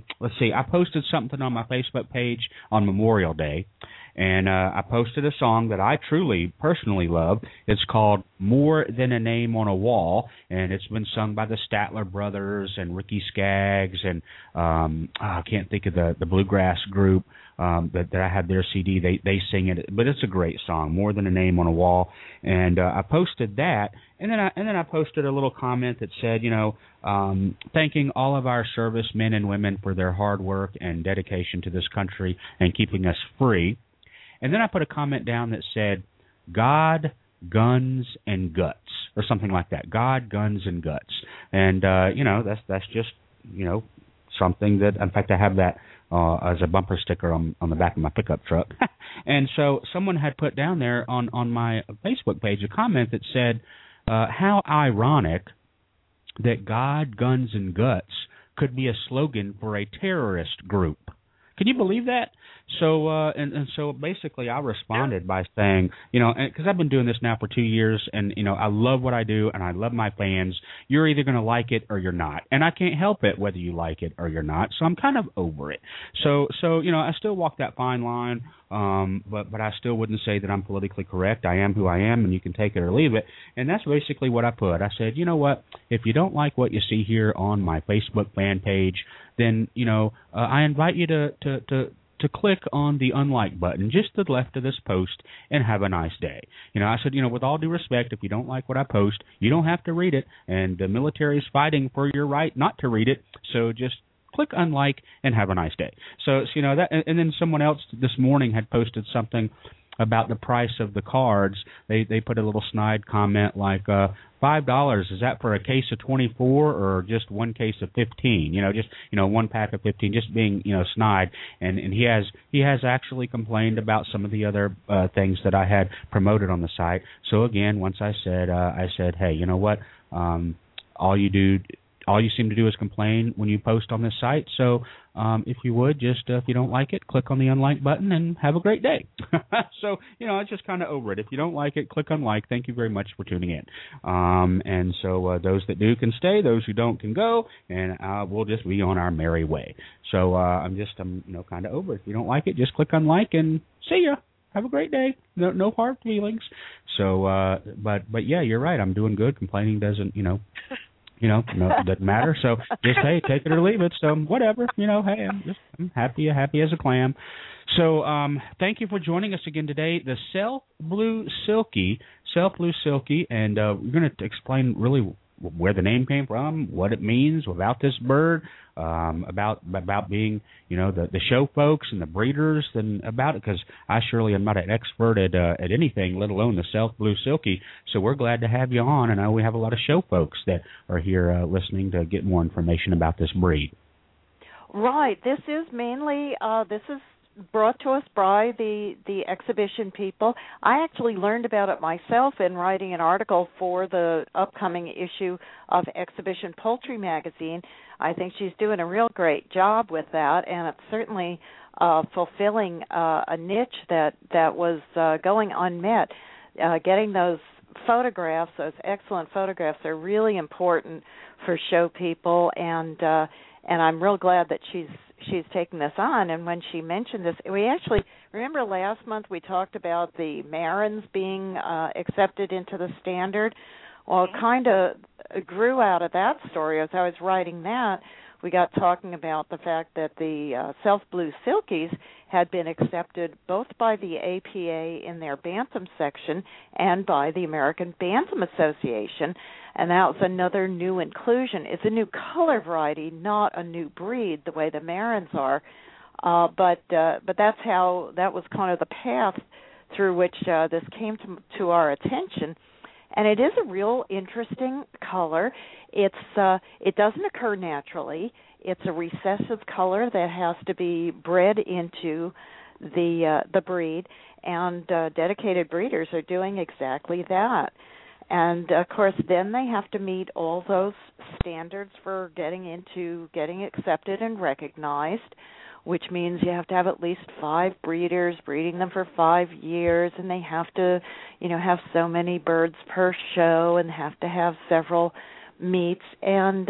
I posted something on my Facebook page on Memorial Day, and I posted a song that I truly, personally love. It's called More Than a Name on a Wall, and it's been sung by the Statler Brothers and Ricky Skaggs, and I can't think of the bluegrass group that I had their CD. They sing it, but it's a great song, More Than a Name on a Wall. And I posted that, and then I posted a little comment that said, thanking all of our servicemen and women for their hard work and dedication to this country and keeping us free. And then I put a comment down that said, God, guns, and guts, or something like that. God, guns, and guts. And, that's just, something that, in fact, I have that as a bumper sticker on the back of my pickup truck. And so someone had put down there on my Facebook page a comment that said, how ironic that God, guns, and guts could be a slogan for a terrorist group. Can you believe that? So so basically I responded by saying, because I've been doing this now for 2 years, and, I love what I do, and I love my fans. You're either going to like it or you're not. And I can't help it whether you like it or you're not, so I'm kind of over it. So I still walk that fine line, but I still wouldn't say that I'm politically correct. I am who I am, and you can take it or leave it. And that's basically what I put. I said, you know what, if you don't like what you see here on my Facebook fan page, then, I invite you to click on the unlike button just to the left of this post and have a nice day. I said, with all due respect, if you don't like what I post, you don't have to read it, and the military is fighting for your right not to read it, so just click unlike and have a nice day. So that, and then someone else this morning had posted something about the price of the cards. They put a little snide comment like, $5, is that for a case of 24 or just one case of 15? One pack of 15, just being, snide. And he has actually complained about some of the other things that I had promoted on the site. So again, once I said, hey, you know what? All you seem to do is complain when you post on this site. So if you would, just if you don't like it, click on the unlike button and have a great day. So, it's just kind of over it. If you don't like it, click unlike. Thank you very much for tuning in. And so those that do can stay, those who don't can go, and we'll just be on our merry way. So I'm kind of over it. If you don't like it, just click unlike and see ya. Have a great day. No hard feelings. So, but yeah, you're right. I'm doing good. Complaining doesn't, no, it doesn't matter. So just, hey, take it or leave it. So whatever, hey, I'm happy as a clam. So thank you for joining us again today. The Self Blue Silky, and we're going to explain really where the name came from, what it means about this bird, about being, the show folks and the breeders, and about it, because I surely am not an expert at anything, let alone the Self Blue Silky. So we're glad to have you on, and I know we have a lot of show folks that are here listening to get more information about this breed. Right. This is mainly this is brought to us by the exhibition people. I actually learned about it myself in writing an article for the upcoming issue of Exhibition Poultry Magazine. I think she's doing a real great job with that, and it's certainly fulfilling a niche that was going unmet. Getting those photographs, those excellent photographs, are really important for show people, and I'm real glad that she's taking this on. And when she mentioned this, we actually remember last month we talked about the Marans being accepted into the standard. Well, it kind of grew out of that story. As I was writing that, we got talking about the fact that the Self Blue Silkies had been accepted both by the APA in their Bantam section and by the American Bantam Association, and that was another new inclusion. It's a new color variety, not a new breed, the way the Marans are. But that was kind of the path through which this came to our attention. And it is a real interesting color. It doesn't occur naturally. It's a recessive color that has to be bred into the breed, and dedicated breeders are doing exactly that. And of course, then they have to meet all those standards for getting accepted and recognized, which means you have to have at least 5 breeders breeding them for 5 years, and they have to, have so many birds per show, and have to have several meets, and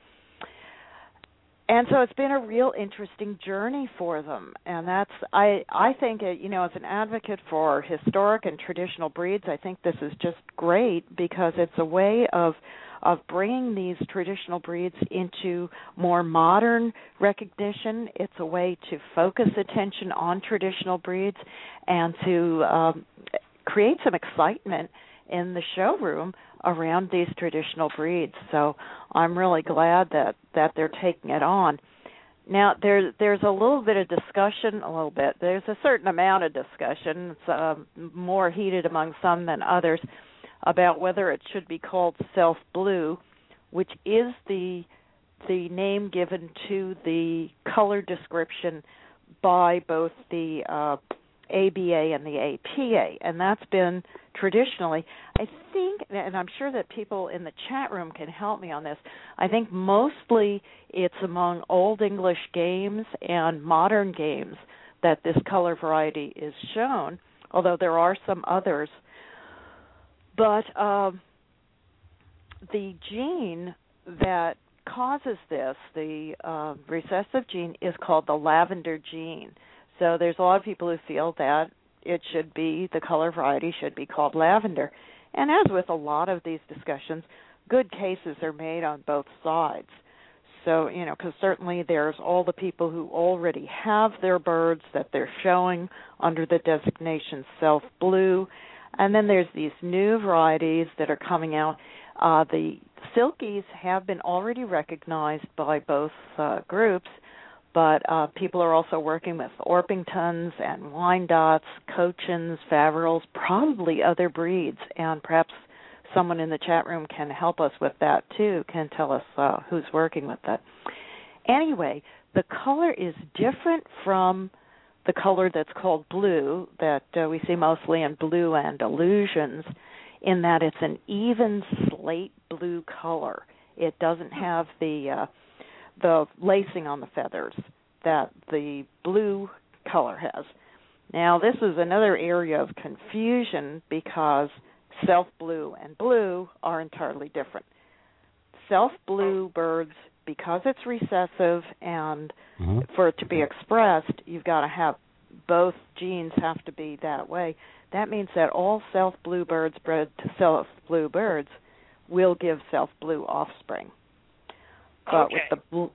so it's been a real interesting journey for them. And that's, I think, as an advocate for historic and traditional breeds, I think this is just great, because it's a way of bringing these traditional breeds into more modern recognition. It's a way to focus attention on traditional breeds and to create some excitement in the showroom around these traditional breeds. So I'm really glad that they're taking it on. Now, there's a little bit of discussion, there's a certain amount of discussion, it's more heated among some than others, about whether it should be called Self Blue, which is the name given to the color description by both the ABA and the APA, and that's been traditionally, I think, and I'm sure that people in the chat room can help me on this, I think mostly it's among Old English games and modern games that this color variety is shown, although there are some others. But the gene that causes this, the recessive gene, is called the lavender gene. So there's a lot of people who feel that the color variety should be called lavender. And as with a lot of these discussions, good cases are made on both sides. So, because certainly there's all the people who already have their birds that they're showing under the designation Self Blue. And then there's these new varieties that are coming out. The Silkies have been already recognized by both groups, but people are also working with Orpingtons and Wyandottes, Cochins, Faverolles, probably other breeds, and perhaps someone in the chat room can help us with that too, can tell us who's working with that. Anyway, the color is different from the color that's called blue that we see mostly in Blue and Illusions, in that it's an even slate blue color. It doesn't have the lacing on the feathers that the blue color has. Now, this is another area of confusion because Self Blue and blue are entirely different. Self Blue birds, because it's recessive and for it to be expressed, you've got to have both genes have to be that way. That means that all Self Blue birds bred to Self Blue birds will give Self Blue offspring. But with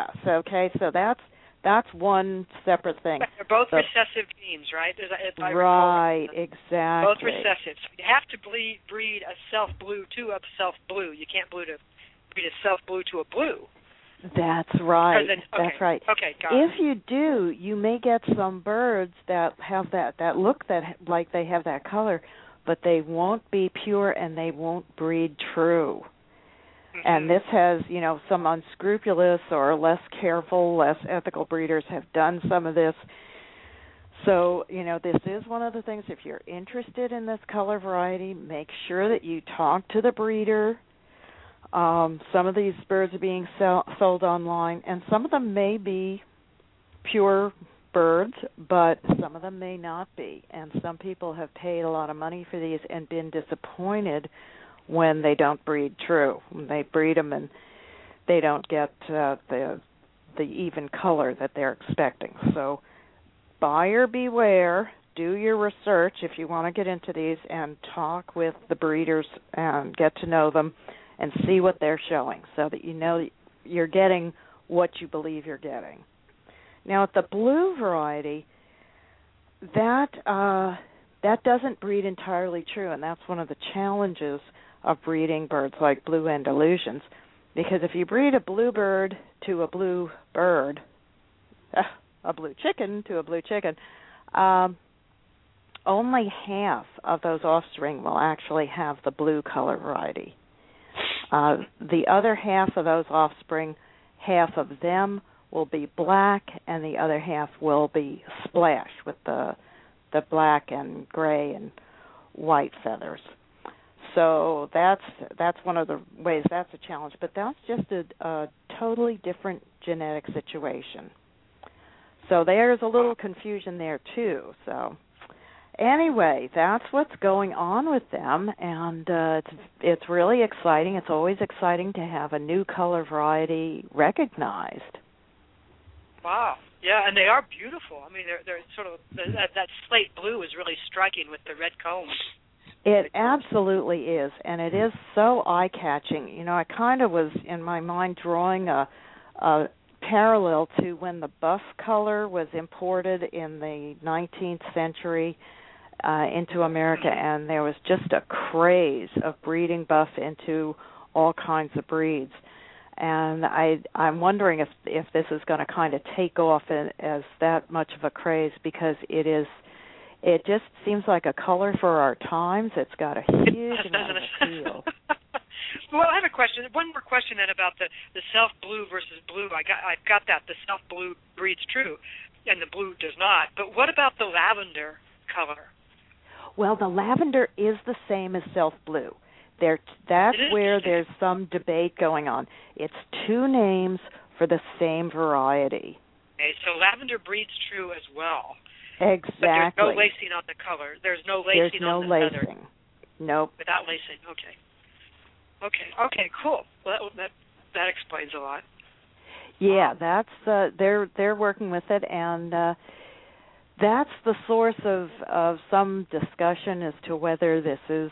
so that's one separate thing. They're both recessive genes, right? Right, exactly. Both recessive. So you have to breed a Self Blue to a Self Blue. You can't breed a Self Blue to a blue. That's right. That's right. Okay, got it. If you do, you may get some birds that have that look like they have that color, but they won't be pure and they won't breed true. Mm-hmm. And this has, some unscrupulous or less careful, less ethical breeders have done some of this. So, this is one of the things, if you're interested in this color variety, make sure that you talk to the breeder. Some of these birds are being sold online, and some of them may be pure birds, but some of them may not be. And some people have paid a lot of money for these and been disappointed when they don't breed true. When they breed them and they don't get the even color that they're expecting. So buyer beware. Do your research if you want to get into these and talk with the breeders and get to know them and see what they're showing so that you know you're getting what you believe you're getting. Now, at the blue variety, that doesn't breed entirely true, and that's one of the challenges of breeding birds like Blue and Illusions, because if you breed a blue bird to a blue bird, a blue chicken to a blue chicken, only half of those offspring will actually have the blue color variety. The other half of those offspring, half of them will be black, and the other half will be splash with the black and gray and white feathers. So that's one of the ways that's a challenge. But that's just a totally different genetic situation. So there's a little confusion there too. So anyway, that's what's going on with them, and it's really exciting. It's always exciting to have a new color variety recognized. Wow. Yeah, and they are beautiful. I mean, they're sort of that slate blue is really striking with the red combs. It absolutely is, and it is so eye-catching. You know, I kind of was in my mind drawing a parallel to when the buff color was imported in the 19th century into America, and there was just a craze of breeding buff into all kinds of breeds. And I'm wondering if this is going to kind of take off as that much of a craze, because it just seems like a color for our times. It's got a huge amount of appeal. Well, I have a question. One more question then about the self blue versus blue. I've got that. The self blue breeds true, and the blue does not. But what about the lavender color? Well, the lavender is the same as self blue. That's where there's some debate going on. It's two names for the same variety. Okay, so lavender breeds true as well. Exactly. But there's no lacing on the color. There's no lacing on the feather. There's no lacing. Nope. Without lacing. Okay, cool. Well, that explains a lot. Yeah, that's they're working with it, and that's the source of some discussion as to whether this is.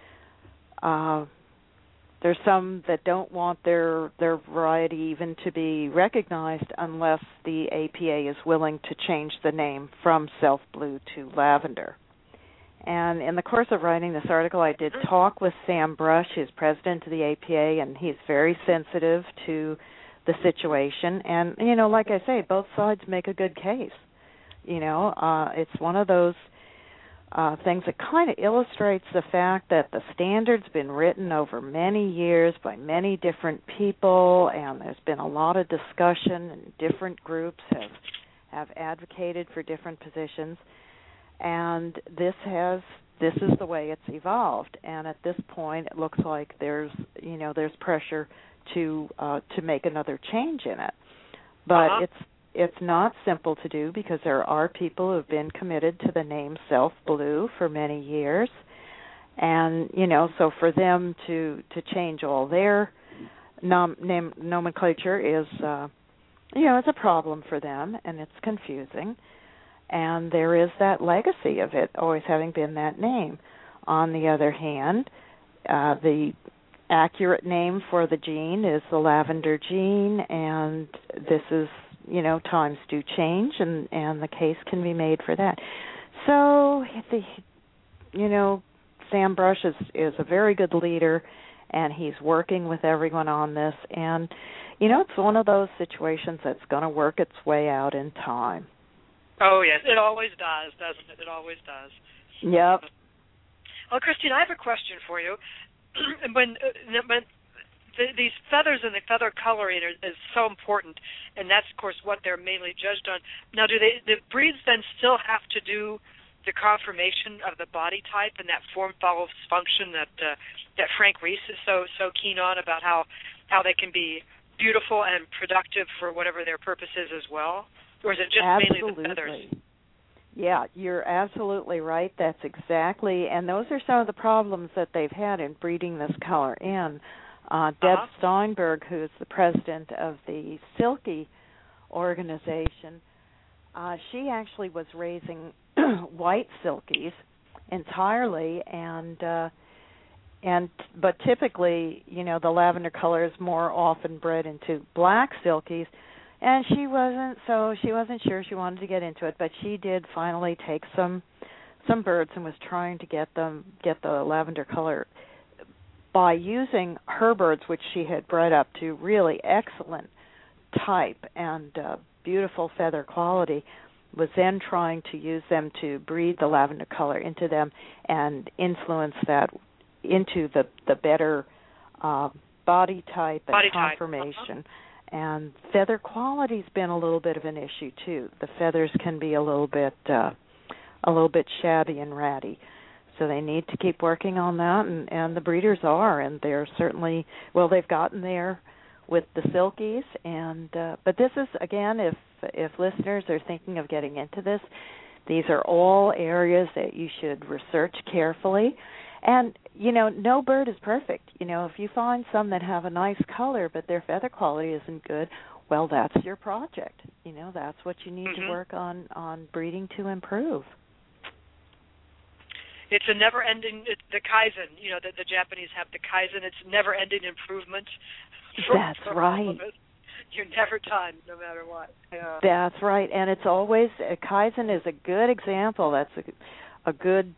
There's some that don't want their variety even to be recognized unless the APA is willing to change the name from self blue to lavender. And in the course of writing this article, I did talk with Sam Brush, who's president of the APA, and he's very sensitive to the situation. And, you know, like I say, both sides make a good case. You know, it's one of those things that kind of illustrates the fact that the standard's been written over many years by many different people, and there's been a lot of discussion, and different groups have advocated for different positions, and this is the way it's evolved. And at this point, it looks like there's pressure to make another change in it, but It's not simple to do, because there are people who have been committed to the name Self Blue for many years, and so for them to change all their nomenclature is it's a problem for them, and it's confusing. And there is that legacy of it always having been that name. On the other hand, the accurate name for the gene is the lavender gene, and this is. Times do change, and the case can be made for that. So, Sam Brush is a very good leader, and he's working with everyone on this. And, it's one of those situations that's going to work its way out in time. Oh, yes. It always does, doesn't it? It always does. Yep. Well, Christine, I have a question for you. When these feathers and the feather coloring is so important, and that's, of course, what they're mainly judged on. Now, do the breeds then still have to do the confirmation of the body type and that form follows function that Frank Reese is so keen on, about how they can be beautiful and productive for whatever their purpose is as well? Or is it just mainly the feathers? Yeah, you're absolutely right. That's exactly, and those are some of the problems that they've had in breeding this color in. Deb Steinberg, who is the president of the Silkie organization, she actually was raising white silkies entirely, but typically, the lavender color is more often bred into black silkies, and she wasn't sure she wanted to get into it, but she did finally take some birds and was trying to get the lavender color by using her birds, which she had bred up to really excellent type and beautiful feather quality, was then trying to use them to breed the lavender color into them and influence that into the better body type and conformation. And feather quality's been a little bit of an issue too. The feathers can be a little bit shabby and ratty. So they need to keep working on that, and the breeders are, and they're certainly, well, they've gotten there with the silkies, and but this is, again, if listeners are thinking of getting into this, these are all areas that you should research carefully. And, no bird is perfect. If you find some that have a nice color but their feather quality isn't good, well, that's your project. That's what you need to work on breeding to improve. It's a never-ending, the Kaizen, the Japanese have the Kaizen. It's never-ending improvement. That's right. You're never done, no matter what. Yeah. That's right. And it's always, Kaizen is a good example. That's a good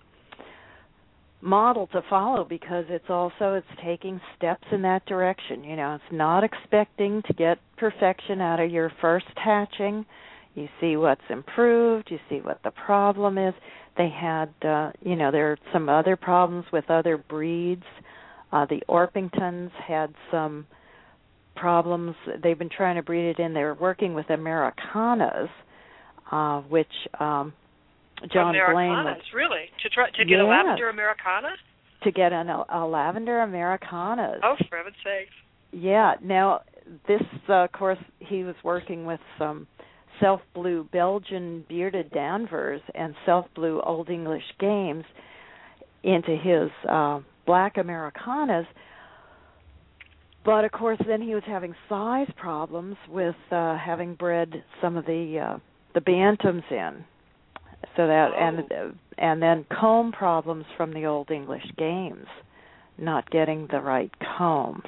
model to follow, because it's taking steps in that direction. It's not expecting to get perfection out of your first hatching. You see what's improved. You see what the problem is. They had, there are some other problems with other breeds. The Orpingtons had some problems. They've been trying to breed it in. They were working with Americanas, which John Blaine was. Really? To get a lavender Americana? To get a lavender Americanas. Oh, for heaven's sakes. Yeah. Now, this, of course, he was working with some self-blue Belgian bearded Danvers and self-blue Old English Games into his black Americanas. But, of course, then he was having size problems with having bred some of the bantams in. So that and then comb problems from the Old English Games, not getting the right comb.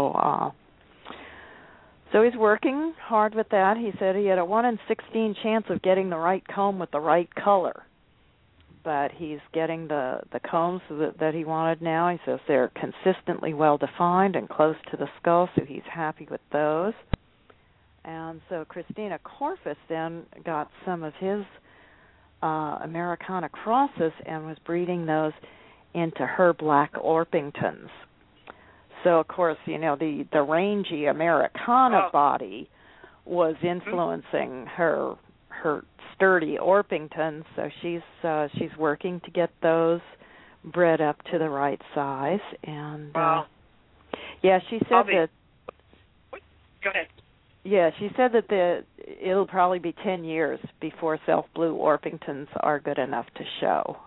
So he's working hard with that. He said he had a 1 in 16 chance of getting the right comb with the right color. But he's getting the combs that he wanted now. He says they're consistently well-defined and close to the skull, so he's happy with those. And so Christina Corfus then got some of his Americana crosses and was breeding those into her black Orpingtons. So, of course, the rangy Americana body was influencing her sturdy Orpingtons. So she's working to get those bred up to the right size. And she said that. Go ahead. Yeah, she said that it'll probably be 10 years before self-blue Orpingtons are good enough to show.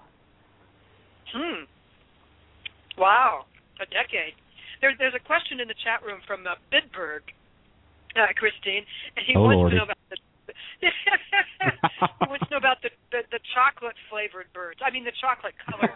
Wow, a decade. There's a question in the chat room from Bidberg, Christine, and he wants to know about he wants to know about the chocolate flavored birds. I mean, the chocolate colored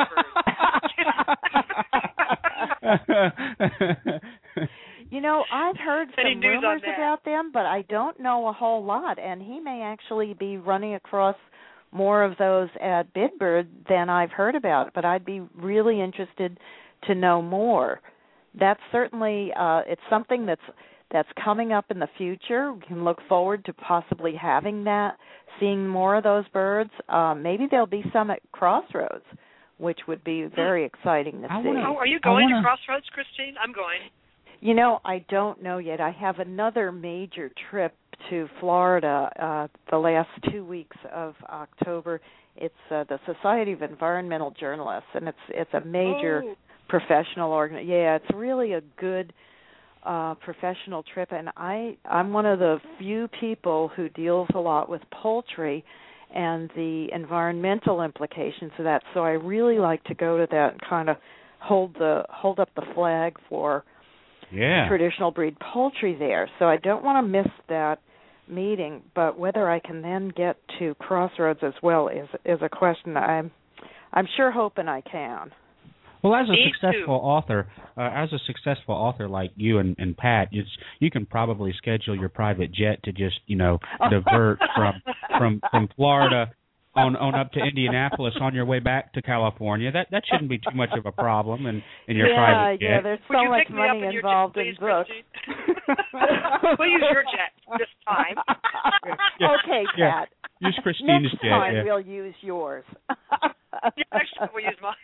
birds. I've heard some rumors about them, but I don't know a whole lot. And he may actually be running across more of those at Bidbird than I've heard about. But I'd be really interested to know more. That's certainly it's something that's coming up in the future. We can look forward to possibly having that, seeing more of those birds. Maybe there'll be some at Crossroads, which would be very exciting to see. Are you going to Crossroads, Christine? I'm going. I don't know yet. I have another major trip to Florida the last 2 weeks of October. It's the Society of Environmental Journalists, and it's a major professional organization. Yeah, it's really a good professional trip, and I'm one of the few people who deals a lot with poultry and the environmental implications of that. So I really like to go to that and kind of hold up the flag for traditional breed poultry there. So I don't want to miss that meeting, but whether I can then get to Crossroads as well is a question. I'm sure hoping I can. Well, as a successful author like you and Pat, you can probably schedule your private jet to just divert from Florida on up to Indianapolis on your way back to California. That shouldn't be too much of a problem in your private jet. Yeah, there's so much money involved in books. We'll use your jet this time. Okay, Pat. Use Christina's Next jet. time we'll use yours. Next time we'll use mine.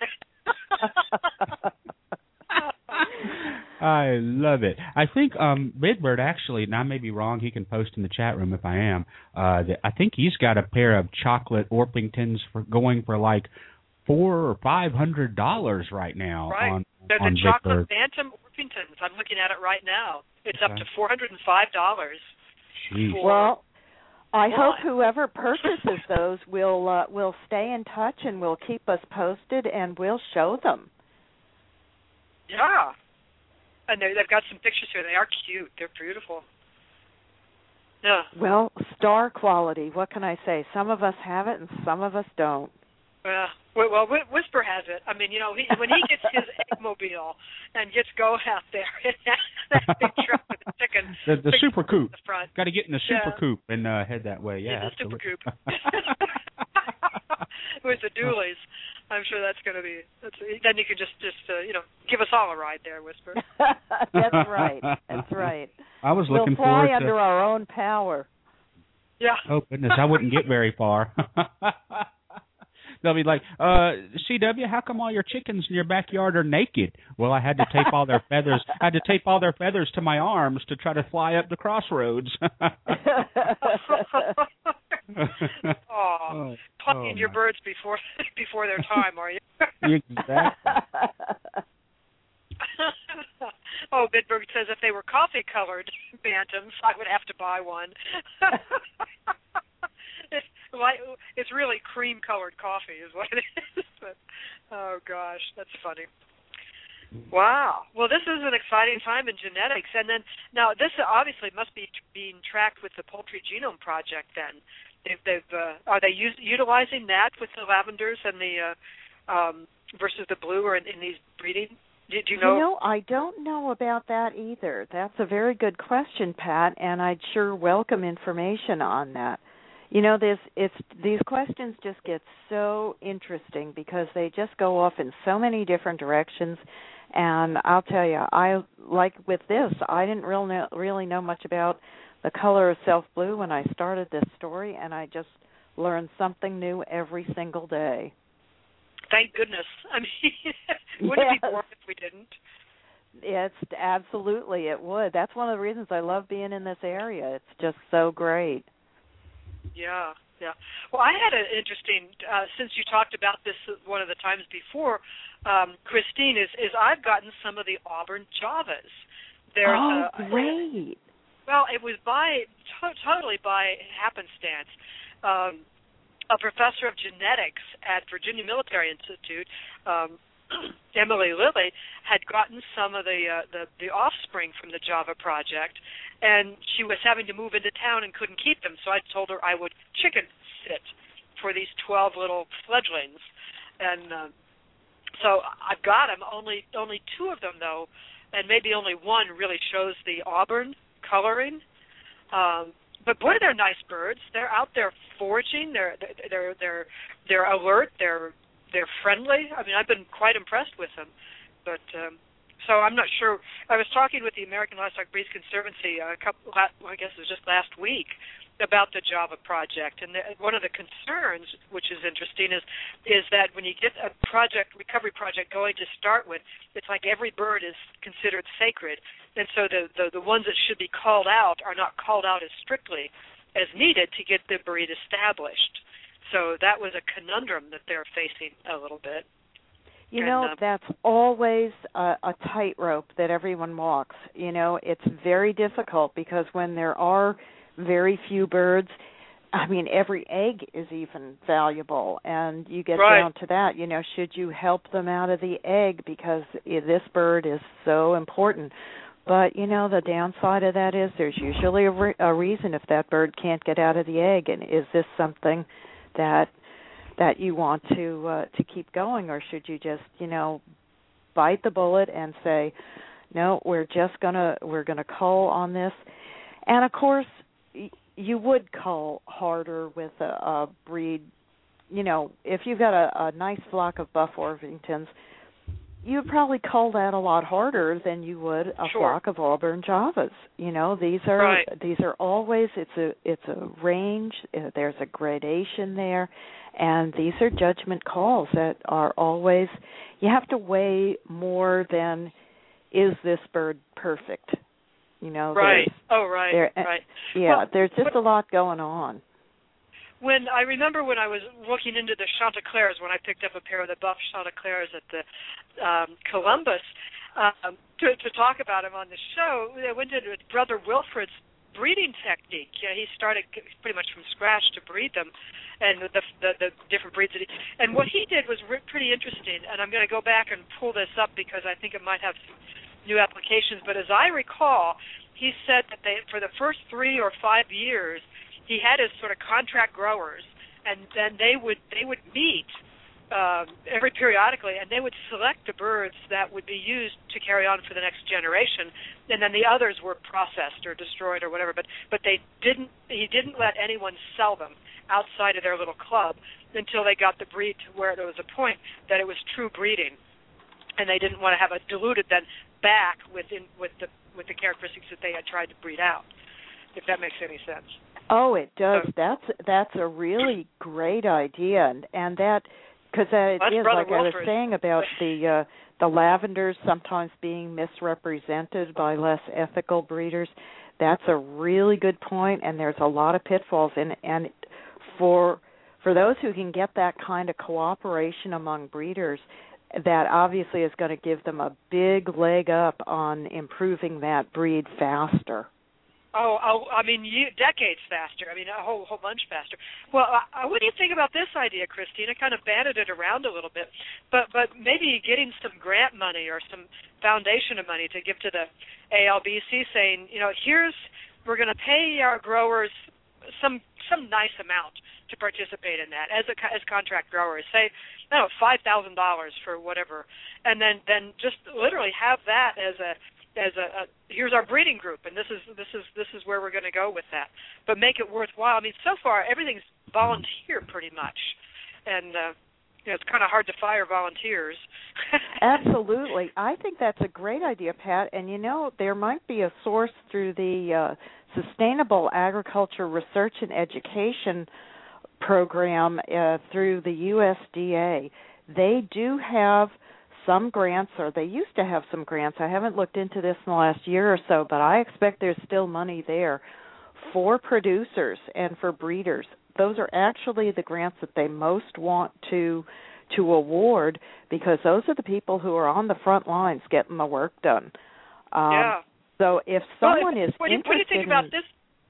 I love it. I think Midbird actually, and I may be wrong, he can post in the chat room if I am, I think he's got a pair of chocolate Orpingtons going for like $400 or $500 right now. Right. They're on the chocolate Midbird. Bantam Orpingtons. I'm looking at it right now. It's up to $405. Jeez. Well, I hope whoever purchases those will stay in touch and will keep us posted, and we'll show them. Yeah. And they've got some pictures here. They are cute. They're beautiful. Yeah. Well, star quality. What can I say? Some of us have it and some of us don't. Well, Whisper has it. I mean, when he gets his eggmobile and gets going out there, that big truck with the chicken. The super coupe. Got to get in the super coupe and head that way. Yeah, the super coupe. With the dualies. I'm sure that's going to be. Then you can just give us all a ride there, Whisper. That's right. That's right. I was looking we'll forward fly under our own power. Yeah. Oh goodness, I wouldn't get very far. They'll be like, CW, how come all your chickens in your backyard are naked? Well, I had to tape all their feathers. I had to tape all their feathers to my arms to try to fly up the crossroads. Plucking your birds before their time, are you? Exactly. Bitburg says if they were coffee-colored bantams, I would have to buy one. It's really cream-colored coffee is what it is. But, oh, gosh, that's funny. Wow. Well, this is an exciting time in genetics. And then, now, this obviously must be being tracked with the Poultry Genome Project then. Are they utilizing that with the lavenders and the versus the blue or in these breeding? Do you know? I don't know about that either. That's a very good question, Pat, and I'd sure welcome information on that. These questions just get so interesting because they just go off in so many different directions. And I'll tell you, like with this, I didn't really know much about the color of self blue when I started this story, and I just learned something new every single day. Thank goodness. I mean, wouldn't it be boring if we didn't? It's absolutely, it would. That's one of the reasons I love being in this area. It's just so great. Yeah. Well, I had an interesting, since you talked about this one of the times before, Christine, is I've gotten some of the Auburn Javas. Great. Well, it was totally by happenstance. A professor of genetics at Virginia Military Institute, Emily Lilly, had gotten some of the offspring from the Java project, and she was having to move into town and couldn't keep them, so I told her I would chicken sit for these 12 little fledglings. And so I've got them, only 2 of them, though, and maybe only one really shows the auburn coloring. But boy, they're nice birds. They're out there foraging. They're alert. They're friendly. I mean, I've been quite impressed with them. But so I'm not sure. I was talking with the American Livestock Breeds Conservancy I guess it was just last week, about the Java project. And one of the concerns, which is interesting, is that when you get a recovery project going to start with, it's like every bird is considered sacred. And so the ones that should be called out are not called out as strictly as needed to get the breed established. So that was a conundrum that they're facing a little bit. That's always a tightrope that everyone walks. It's very difficult because when there are very few birds, I mean, every egg is even valuable, and you get down to that. Should you help them out of the egg because this bird is so important? But, the downside of that is there's usually a reason if that bird can't get out of the egg, and is this something that you want to keep going, or should you just, bite the bullet and say, no, we're gonna cull on this? And of course, you would cull harder with a breed. If you've got a nice flock of Buff Orpingtons, you would probably cull that a lot harder than you would a flock of Auburn Javas. You know, these are always it's a range. There's a gradation there, and these are judgment calls that are always. You have to weigh more than is this bird perfect. You know, right. Yeah, there's just a lot going on. When I remember when I was looking into the Chanticleers, when I picked up a pair of the buff Chanticleers at the Columbus to talk about them on the show, I went into Brother Wilfred's breeding technique. You know, he started pretty much from scratch to breed them, and the different breeds that and what he did was pretty interesting. And I'm going to go back and pull this up because I think it might have some new applications. But as I recall, he said that for the first 3 or 5 years, he had his sort of contract growers, and then they would meet every periodically, and they would select the birds that would be used to carry on for the next generation, and then the others were processed or destroyed or whatever. But he didn't let anyone sell them outside of their little club until they got the breed to where there was a point that it was true breeding, and they didn't want to have it diluted then back with the characteristics that they had tried to breed out. If that makes any sense. Oh, it does. That's a really great idea, and that because that is like I was saying about the lavenders sometimes being misrepresented by less ethical breeders. That's a really good point, and there's a lot of pitfalls. And for those who can get that kind of cooperation among breeders, that obviously is going to give them a big leg up on improving that breed faster. Oh, I mean, decades faster. I mean, a whole bunch faster. Well, what do you think about this idea, Christine? I kind of banded it around a little bit, but maybe getting some grant money or some foundation of money to give to the ALBC, saying, you know, we're going to pay our growers some nice amount to participate in that as contract growers. Say, I don't know, $5,000 for whatever, and then just literally have that as a here's our breeding group, and this is where we're going to go with that. But make it worthwhile. I mean, so far everything's volunteer pretty much, and it's kind of hard to fire volunteers. Absolutely, I think that's a great idea, Pat. And there might be a source through the Sustainable Agriculture Research and Education program through the USDA. They do have some grants, or they used to have some grants. I haven't looked into this in the last year or so, but I expect there's still money there for producers and for breeders. Those are actually the grants that they most want to award, because those are the people who are on the front lines getting the work done. So if someone is what do you think about this?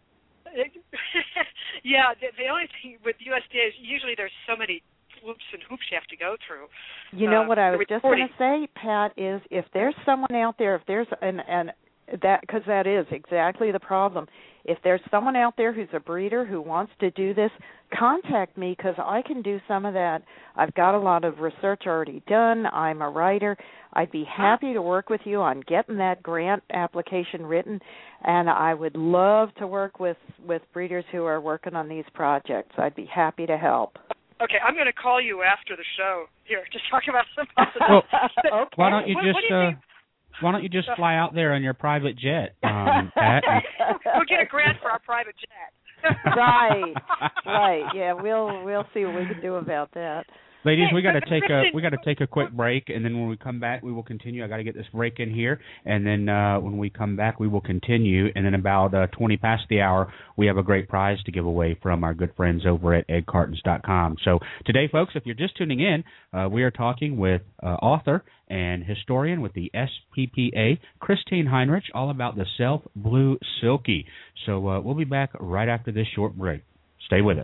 Yeah, the only thing with USDA is usually there's so many loops and hoops you have to go through. You know what I was just going to say, Pat, is if there's someone out there, if there's because that is exactly the problem. If there's someone out there who's a breeder who wants to do this, contact me, because I can do some of that. I've got a lot of research already done. I'm a writer. I'd be happy to work with you on getting that grant application written, and I would love to work with breeders who are working on these projects. I'd be happy to help. Okay, I'm going to call you after the show here to talk about some possibilities. Well, okay. Why don't you just fly out there on your private jet, Pat? We'll get a grant for our private jet. Right. Yeah, we'll see what we can do about that. Ladies, we got to take a quick break, and then when we come back, we will continue. I got to get this break in here, and then when we come back, we will continue. And then about 20 past the hour, we have a great prize to give away from our good friends over at eggcartons.com. So today, folks, if you're just tuning in, we are talking with author and historian with the SPPA, Christine Heinrich, all about the Self Blue Silkie. So we'll be back right after this short break. Stay with us.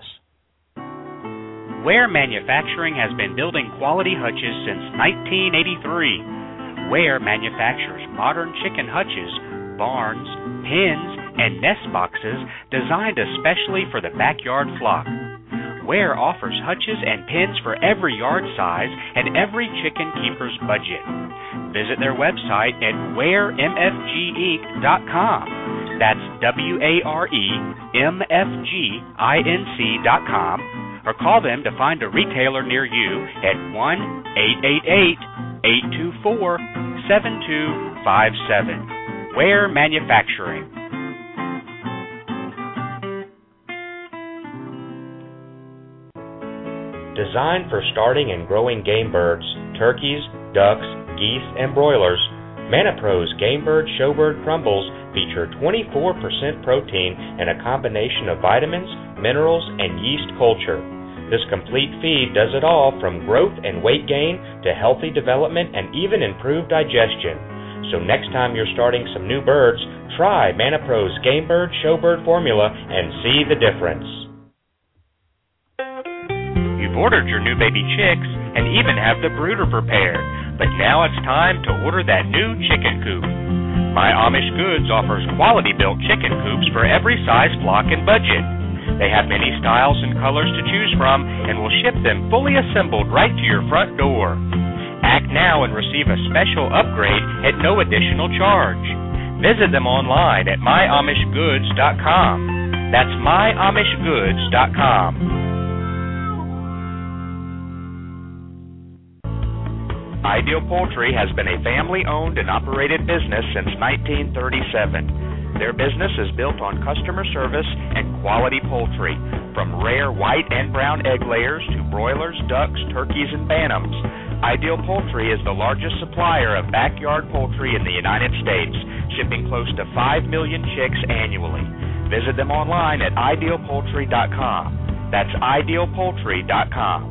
Ware Manufacturing has been building quality hutches since 1983. Ware manufactures modern chicken hutches, barns, pens, and nest boxes designed especially for the backyard flock. Ware offers hutches and pens for every yard size and every chicken keeper's budget. Visit their website at waremfginc.com. That's WAREMFGINC.com. Or call them to find a retailer near you at 1-888 824-7257. Ware Manufacturing. Designed for starting and growing game birds, turkeys, ducks, geese, and broilers, ManaPro's Game Bird Showbird Crumbles feature 24% protein and a combination of vitamins, minerals, and yeast culture. This complete feed does it all from growth and weight gain to healthy development and even improved digestion. So next time you're starting some new birds, try ManaPro's Game Bird Showbird formula and see the difference. You've ordered your new baby chicks and even have the brooder prepared, but now it's time to order that new chicken coop. My Amish Goods offers quality-built chicken coops for every size, flock, and budget. They have many styles and colors to choose from and will ship them fully assembled right to your front door. Act now and receive a special upgrade at no additional charge. Visit them online at myamishgoods.com. That's myamishgoods.com. Ideal Poultry has been a family-owned and operated business since 1937. Their business is built on customer service and quality poultry, from rare white and brown egg layers to broilers, ducks, turkeys, and bantams. Ideal Poultry is the largest supplier of backyard poultry in the United States, shipping close to 5 million chicks annually. Visit them online at idealpoultry.com. That's idealpoultry.com.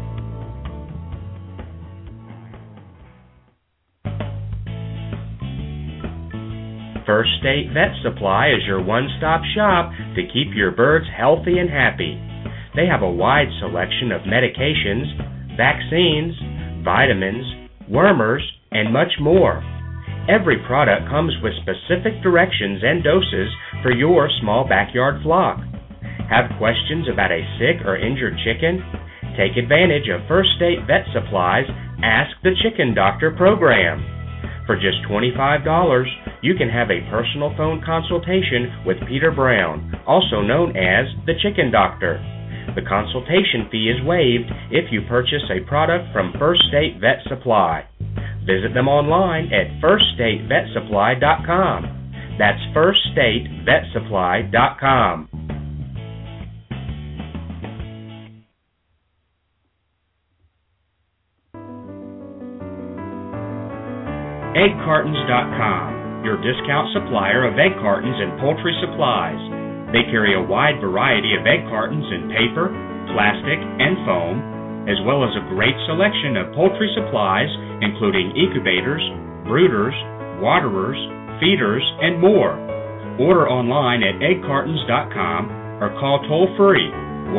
First State Vet Supply is your one-stop shop to keep your birds healthy and happy. They have a wide selection of medications, vaccines, vitamins, wormers, and much more. Every product comes with specific directions and doses for your small backyard flock. Have questions about a sick or injured chicken? Take advantage of First State Vet Supply's Ask the Chicken Doctor program. For just $25, you can have a personal phone consultation with Peter Brown, also known as the Chicken Doctor. The consultation fee is waived if you purchase a product from First State Vet Supply. Visit them online at firststatevetsupply.com. That's firststatevetsupply.com. EggCartons.com, your discount supplier of egg cartons and poultry supplies. They carry a wide variety of egg cartons in paper, plastic, and foam, as well as a great selection of poultry supplies, including incubators, brooders, waterers, feeders, and more. Order online at EggCartons.com or call toll-free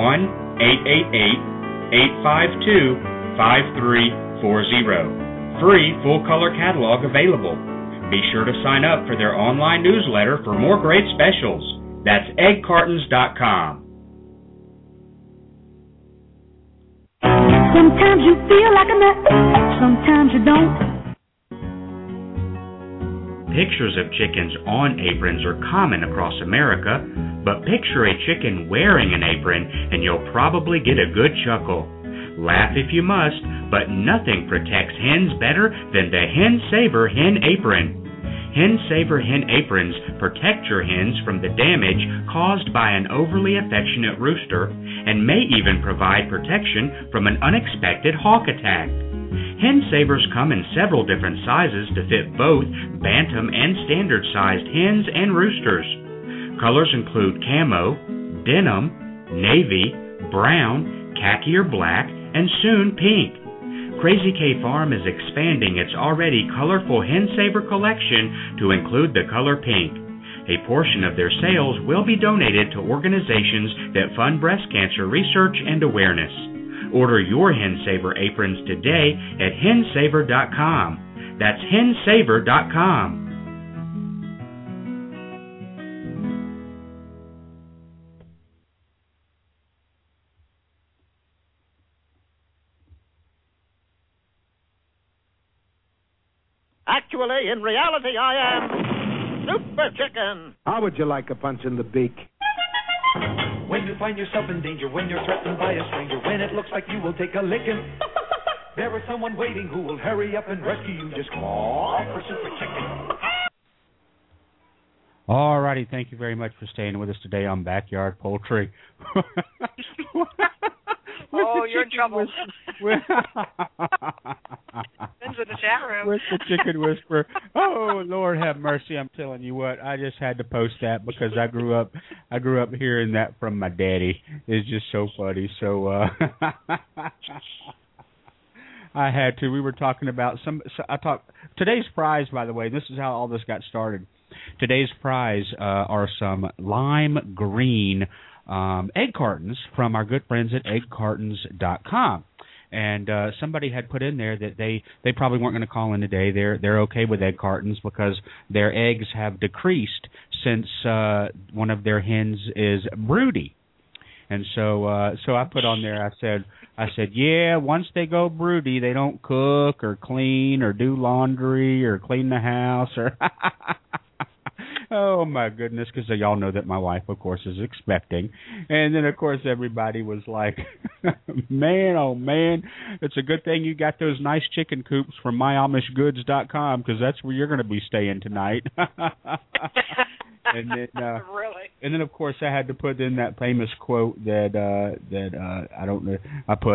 1-888-852-5340. Free full-color catalog available. Be sure to sign up for their online newsletter for more great specials. That's eggcartons.com. Sometimes you feel like a nut, sometimes you don't. Pictures of chickens on aprons are common across America, but picture a chicken wearing an apron and you'll probably get a good chuckle. Laugh if you must, but nothing protects hens better than the Hen Saver Hen Apron. Hen Saver Hen Aprons protect your hens from the damage caused by an overly affectionate rooster and may even provide protection from an unexpected hawk attack. Hen Savers come in several different sizes to fit both bantam and standard-sized hens and roosters. Colors include camo, denim, navy, brown, khaki or black, and soon pink. Crazy K Farm is expanding its already colorful Hen Saver collection to include the color pink. A portion of their sales will be donated to organizations that fund breast cancer research and awareness. Order your Hen Saver aprons today at hensaver.com. That's hensaver.com. Actually, in reality, I am Super Chicken. How would you like a punch in the beak? When you find yourself in danger, when you're threatened by a stranger, when it looks like you will take a licking, There is someone waiting who will hurry up and rescue you. Just call for Super Chicken. All righty, thank you very much for staying with us today on Backyard Poultry. Oh, you're in trouble. Ben's in the chat room. With the Chicken Whisperer. Oh, Lord have mercy! I'm telling you what, I just had to post that because I grew up hearing that from my daddy. It's just so funny. So I had to. We were talking about today's prize, by the way. This is how all this got started. Today's prize are some lime green egg cartons from our good friends at eggcartons.com. And somebody had put in there that they probably weren't going to call in today. They're okay with egg cartons because their eggs have decreased since one of their hens is broody. And so I put on there, I said, yeah, once they go broody, they don't cook or clean or do laundry or clean the house or oh, my goodness, because y'all know that my wife, of course, is expecting. And then, of course, everybody was like, man, oh, man, it's a good thing you got those nice chicken coops from myamishgoods.com because that's where you're going to be staying tonight. And then, really? And then, of course, I had to put in that famous quote that I don't know.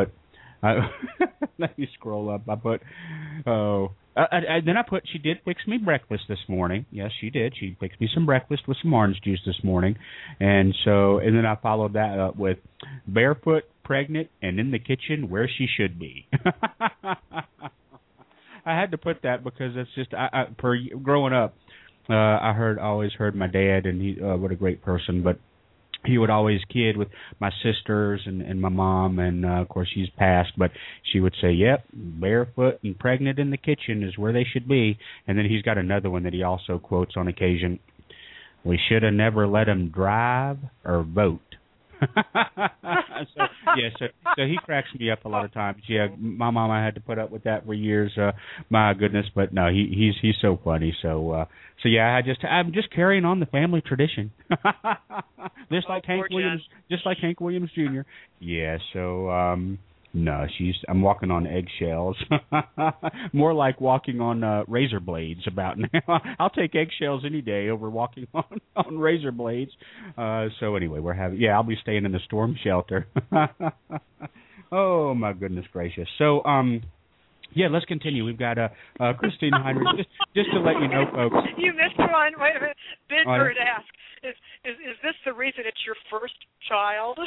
Let me scroll up. I put, then I put, she did fix me breakfast this morning. Yes, she did. She fixed me some breakfast with some orange juice this morning. And then I followed that up with barefoot, pregnant, and in the kitchen where she should be. I had to put that because it's just, growing up, I always heard my dad, and he, what a great person, but he would always kid with my sisters and my mom, and of course she's passed, but she would say, yep, barefoot and pregnant in the kitchen is where they should be. And then he's got another one that he also quotes on occasion. We should have never let him drive or vote. So he cracks me up a lot of times. Yeah, my mom, I had to put up with that for years. My goodness, but no, he's so funny. So yeah, I'm just carrying on the family tradition, just like Hank Williams Jr. Yeah, so no, I'm walking on eggshells, more like walking on razor blades about now. I'll take eggshells any day over walking on razor blades. So anyway, I'll be staying in the storm shelter. Oh my goodness gracious. So yeah, let's continue. We've got Christine Heinrich. Just to let you know, folks. You missed one. Wait a minute. Bidbird asked, is this the reason it's your first child?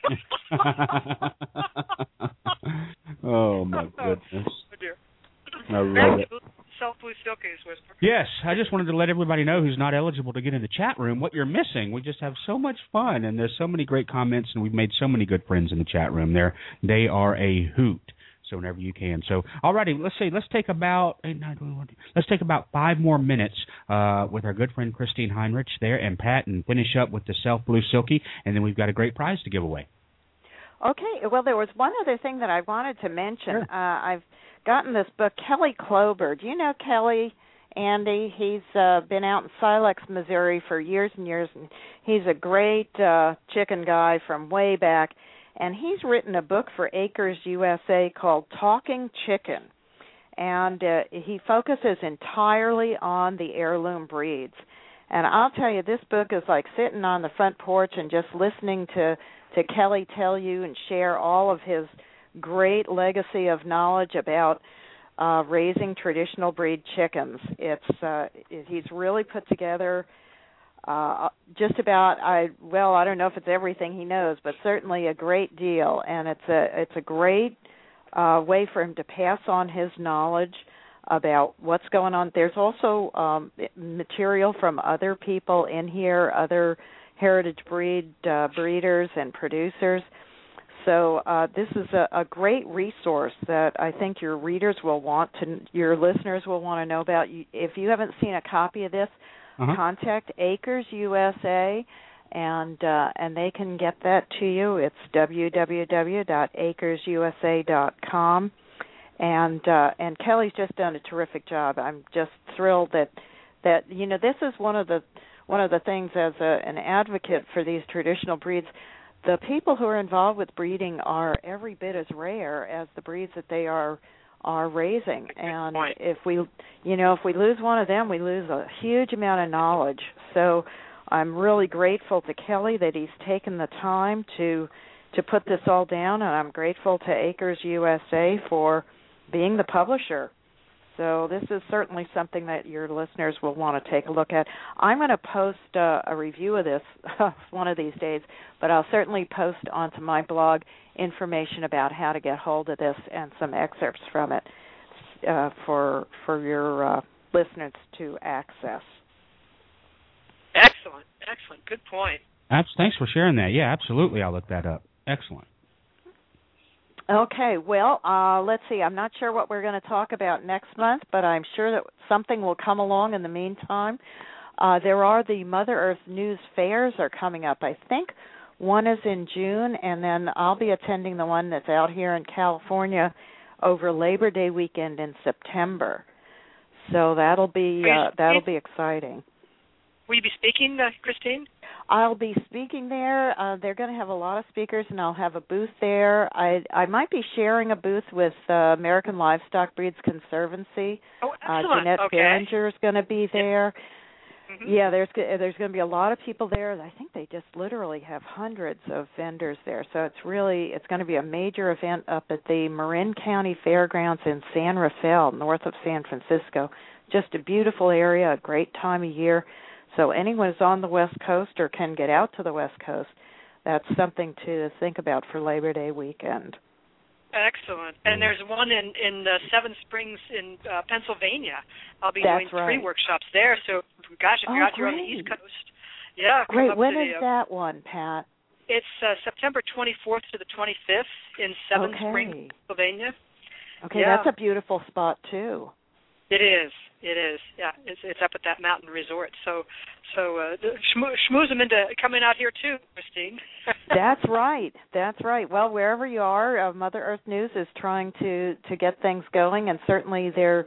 Oh, my goodness. Oh, dear. I love it. Self-Blue Silkies Whisper. Yes, I just wanted to let everybody know who's not eligible to get in the chat room what you're missing. We just have so much fun, and there's so many great comments, and we've made so many good friends in the chat room. They are a hoot. So whenever you can. So, all righty, let's take about 5 more minutes with our good friend Christine Heinrich there and Pat, and finish up with the Self-Blue Silkie, and then we've got a great prize to give away. Okay. Well, there was one other thing that I wanted to mention. Sure. I've gotten this book, Kelly Klober. Do you know Kelly, Andy? He's been out in Silex, Missouri for years and years, and he's a great chicken guy from way back. And he's written a book for Acres USA called Talking Chicken. And he focuses entirely on the heirloom breeds. And I'll tell you, this book is like sitting on the front porch and just listening to Kelly tell you and share all of his great legacy of knowledge about raising traditional breed chickens. He's really put together just about, I don't know if it's everything he knows, but certainly a great deal, and it's a great way for him to pass on his knowledge about what's going on. There's also material from other people in here, other heritage breeders and producers. So this is a great resource that I think your listeners will want to know about. If you haven't seen a copy of this, contact Acres USA, and they can get that to you. It's www.acresusa.com, and Kelly's just done a terrific job. I'm just thrilled that this is one of the things as an advocate for these traditional breeds. The people who are involved with breeding are every bit as rare as the breeds that they are are raising. And if we lose one of them, we lose a huge amount of knowledge. So I'm really grateful to Kelly that he's taken the time to put this all down, and I'm grateful to Acres USA for being the publisher. So this is certainly something that your listeners will want to take a look at. I'm going to post a review of this one of these days, but I'll certainly post onto my blog information about how to get hold of this and some excerpts from it for your listeners to access. Excellent. Good point. Thanks for sharing that. Yeah, absolutely. I'll look that up. Excellent. Okay, well, let's see. I'm not sure what we're going to talk about next month, but I'm sure that something will come along in the meantime. There are the Mother Earth News fairs are coming up. I think one is in June, and then I'll be attending the one that's out here in California over Labor Day weekend in September. So that'll be exciting. Will you be speaking, Christine? I'll be speaking there. They're going to have a lot of speakers, and I'll have a booth there. I might be sharing a booth with American Livestock Breeds Conservancy. Oh, excellent. Jeanette Behringer is going to be there. Mm-hmm. Yeah, there's going to be a lot of people there. I think they just literally have hundreds of vendors there. So it's going to be a major event up at the Marin County Fairgrounds in San Rafael, north of San Francisco. Just a beautiful area, a great time of year. So anyone who's on the West Coast or can get out to the West Coast, that's something to think about for Labor Day weekend. Excellent. And there's one in Seven Springs in Pennsylvania. I'll be doing 3 workshops there. So, gosh, if you're on the East Coast, yeah. Great. When is that one, Pat? It's September 24th to the 25th in Seven Springs, Pennsylvania. Okay, that's a beautiful spot, too. It is. Yeah, it's up at that mountain resort. So schmooze them into coming out here too, Christine. That's right. Well, wherever you are, Mother Earth News is trying to get things going, and certainly they're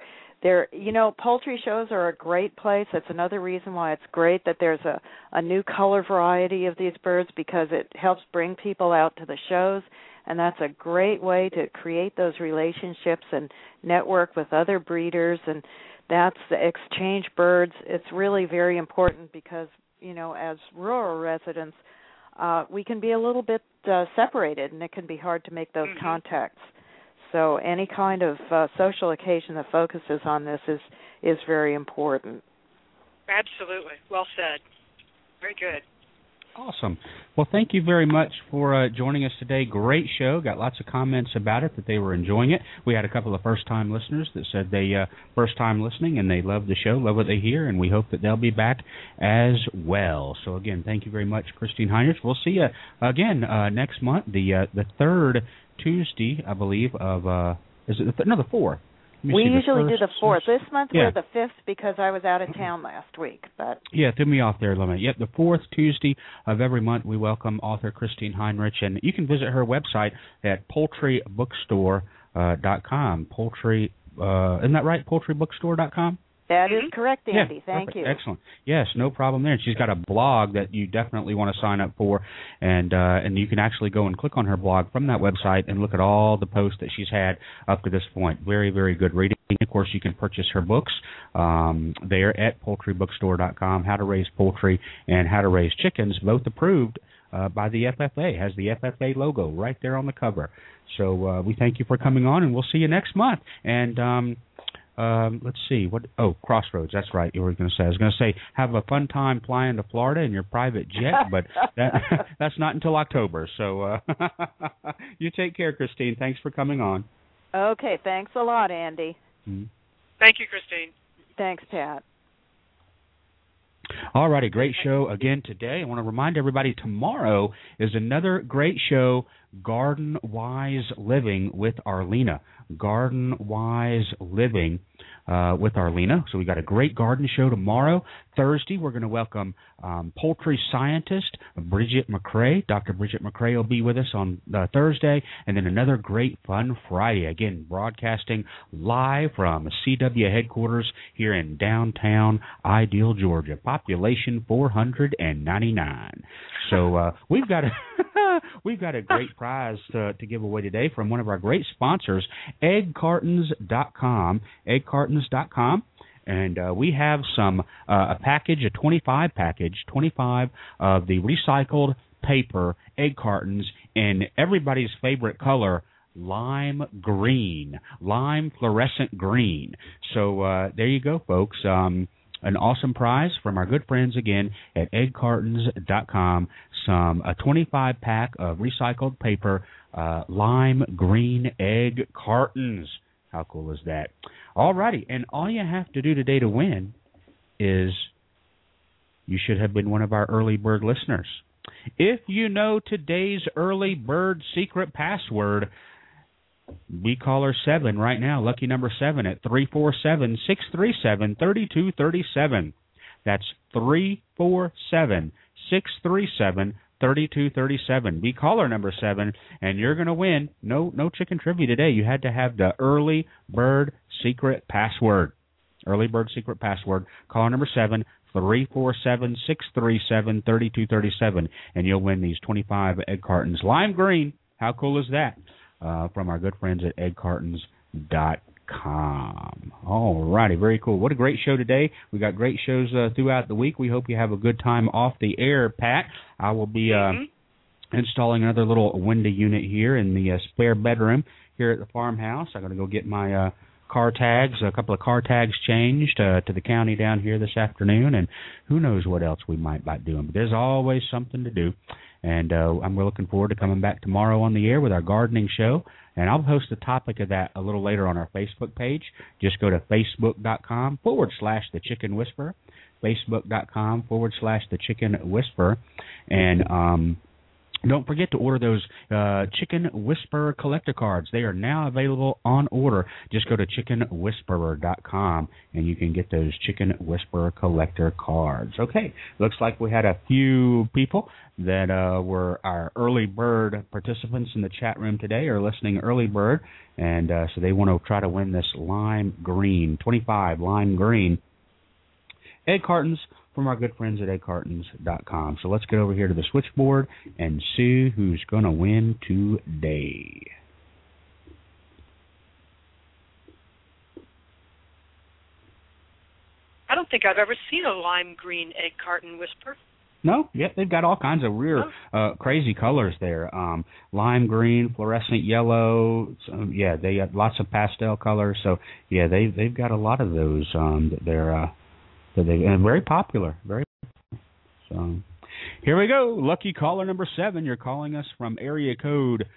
poultry shows are a great place. That's another reason why it's great that there's a new color variety of these birds, because it helps bring people out to the shows. And that's a great way to create those relationships and network with other breeders, and that's the exchange birds. It's really very important because, as rural residents, we can be a little bit separated, and it can be hard to make those contacts. So any kind of social occasion that focuses on this is very important. Absolutely. Well said. Very good. Awesome. Well, thank you very much for joining us today. Great show. Got lots of comments about it, that they were enjoying it. We had a couple of first-time listeners that said they first-time listening, and they love the show, love what they hear, and we hope that they'll be back as well. So, again, thank you very much, Christine Heinrich. We'll see you again next month, the third Tuesday, I believe, of the 4th. We usually do the 4th. This month we're the 5th because I was out of town last week. But yeah, threw me off there, Lemon. Yep, the 4th Tuesday of every month we welcome author Christine Heinrich, and you can visit her website at poultrybookstore.com. Poultry, isn't that right? Poultrybookstore.com? That is correct, Andy. Thank you. Excellent. Yes, no problem there. And she's got a blog that you definitely want to sign up for, and you can actually go and click on her blog from that website and look at all the posts that she's had up to this point. Very, very good reading. Of course, you can purchase her books there at poultrybookstore.com, How to Raise Poultry and How to Raise Chickens, both approved by the FFA. Has the FFA logo right there on the cover. So we thank you for coming on, and we'll see you next month. And let's see. Crossroads. That's right. You were going to say. I was going to say, have a fun time flying to Florida in your private jet, but that's not until October. So you take care, Christine. Thanks for coming on. Okay. Thanks a lot, Andy. Mm-hmm. Thank you, Christine. Thanks, Pat. All righty. Great show again today. I want to remind everybody tomorrow is another great show, Garden Wise Living with Arlena. Garden Wise Living with Arlena. So we got a great garden show tomorrow. Thursday, we're going to welcome poultry scientist Bridget McCrae. Dr. Bridget McCrae will be with us on Thursday, and then another great fun Friday. Again, broadcasting live from CW headquarters here in downtown Ideal, Georgia. Population 499. So we've got We've got a great prize to give away today from one of our great sponsors, eggcartons.com, eggcartons.com. And we have a package, a 25 of the recycled paper egg cartons in everybody's favorite color, lime green, lime fluorescent green. So there you go, folks. An awesome prize from our good friends again at eggcartons.com. A 25-pack of recycled paper lime green egg cartons. How cool is that? All righty, and all you have to do today to win is you should have been one of our early bird listeners. If you know today's early bird secret password, be caller 7 right now, lucky number 7 at 347-637-3237. That's 347-637-3237. Be caller number 7, and you're going to win. No chicken trivia today. You had to have the early bird secret password. Early bird secret password. Caller number 7, 347-637-3237, and you'll win these 25 egg cartons. Lime green. How cool is that? From our good friends at eggcartons.com. All righty, very cool. What a great show today. We got great shows throughout the week. We hope you have a good time off the air, Pat. I will be installing another little window unit here in the spare bedroom here at the farmhouse. I'm going to go get my car tags, a couple of car tags changed to the county down here this afternoon, and who knows what else we might be doing. But there's always something to do. And I'm looking forward to coming back tomorrow on the air with our gardening show. And I'll post the topic of that a little later on our Facebook page. Just go to facebook.com/The Chicken Whisperer, facebook.com/The Chicken Whisperer. And don't forget to order those Chicken Whisperer collector cards. They are now available on order. Just go to chickenwhisperer.com, and you can get those Chicken Whisperer collector cards. Okay, looks like we had a few people that were our early bird participants in the chat room today, or listening early bird, and so they want to try to win this lime green, 25 lime green egg cartons from our good friends at eggcartons.com. So let's get over here to the switchboard and see who's going to win today. I don't think I've ever seen a lime green egg carton whisper. No, yeah, they've got all kinds of weird, crazy colors there. Lime green, fluorescent yellow. Yeah, they have lots of pastel colors. So yeah, they've got a lot of those. They're very popular. Very popular. So here we go. Lucky caller number 7. You're calling us from area code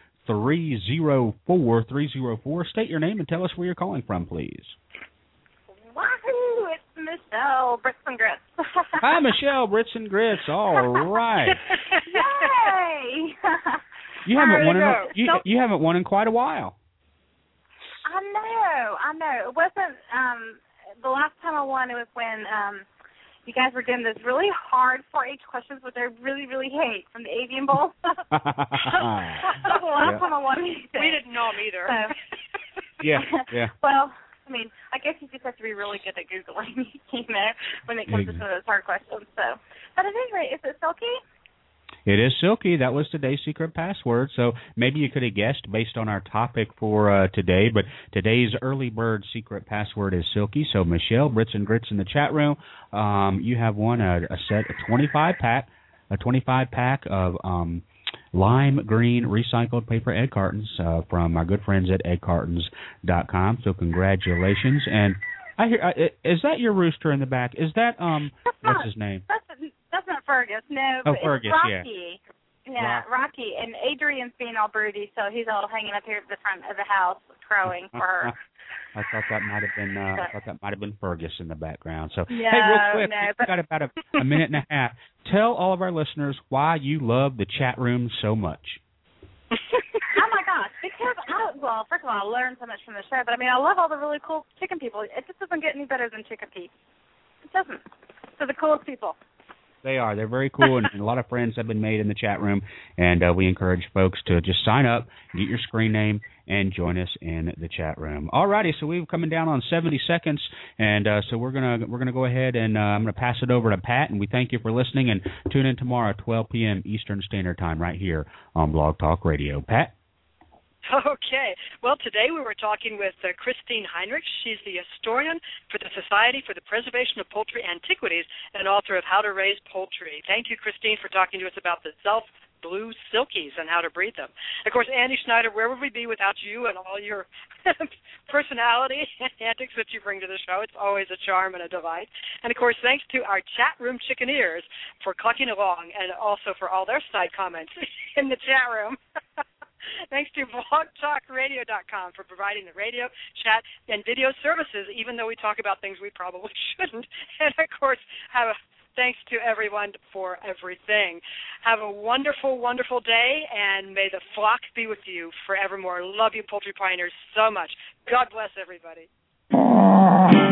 304. State your name and tell us where you're calling from, please. Wahoo! It's Michelle, Brits and Grits. Hi, Michelle, Brits and Grits. All right. Yay! You haven't won in quite a while. I know. It wasn't the last time I won. It was when you guys were doing those really hard 4-H questions, which I really, really hate, from the Avian Bowl. That was the last time I won anything. We didn't know them either. So. Yeah. Well, I mean, I guess you just have to be really good at Googling, when it comes to some of those hard questions. So, but at any rate, is it Silky? It is Silky. That was today's secret password. So maybe you could have guessed based on our topic for today. But today's early bird secret password is Silky. So Michelle, Brits and Grits in the chat room, you have won a 25 pack of lime green recycled paper egg cartons from our good friends at eggcartons.com. So congratulations. And I hear, is that your rooster in the back? Is that what's his name? That's not Fergus, no. Oh, but Fergus, it's Rocky. Yeah, Rocky. And Adrian's being all broody, so he's all hanging up here at the front of the house crowing for her. I thought that might have been Fergus in the background. So no, hey, real quick, we've got about a minute and a half. Tell all of our listeners why you love the chat room so much. Oh my gosh, because first of all, I learned so much from the show, but I mean, I love all the really cool chicken people. It just doesn't get any better than Chicken Pete. It doesn't. They're the coolest people. They are. They're very cool, and a lot of friends have been made in the chat room, and we encourage folks to just sign up, get your screen name, and join us in the chat room. All righty, so we're coming down on 70 seconds, and so we're gonna go ahead and I'm gonna pass it over to Pat, and we thank you for listening, and tune in tomorrow at 12 p.m. Eastern Standard Time right here on Blog Talk Radio. Pat? Okay. Well, today we were talking with Christine Heinrich. She's the historian for the Society for the Preservation of Poultry Antiquities and author of How to Raise Poultry. Thank you, Christine, for talking to us about the self-blue silkies and how to breed them. Of course, Andy Schneider, where would we be without you and all your personality and antics that you bring to the show? It's always a charm and a delight. And, of course, thanks to our chat room chickeneers for clucking along and also for all their side comments in the chat room. Thanks to blogtalkradio.com for providing the radio, chat, and video services, even though we talk about things we probably shouldn't. And, of course, thanks to everyone for everything. Have a wonderful, wonderful day, and may the flock be with you forevermore. Love you, poultry pioneers, so much. God bless everybody.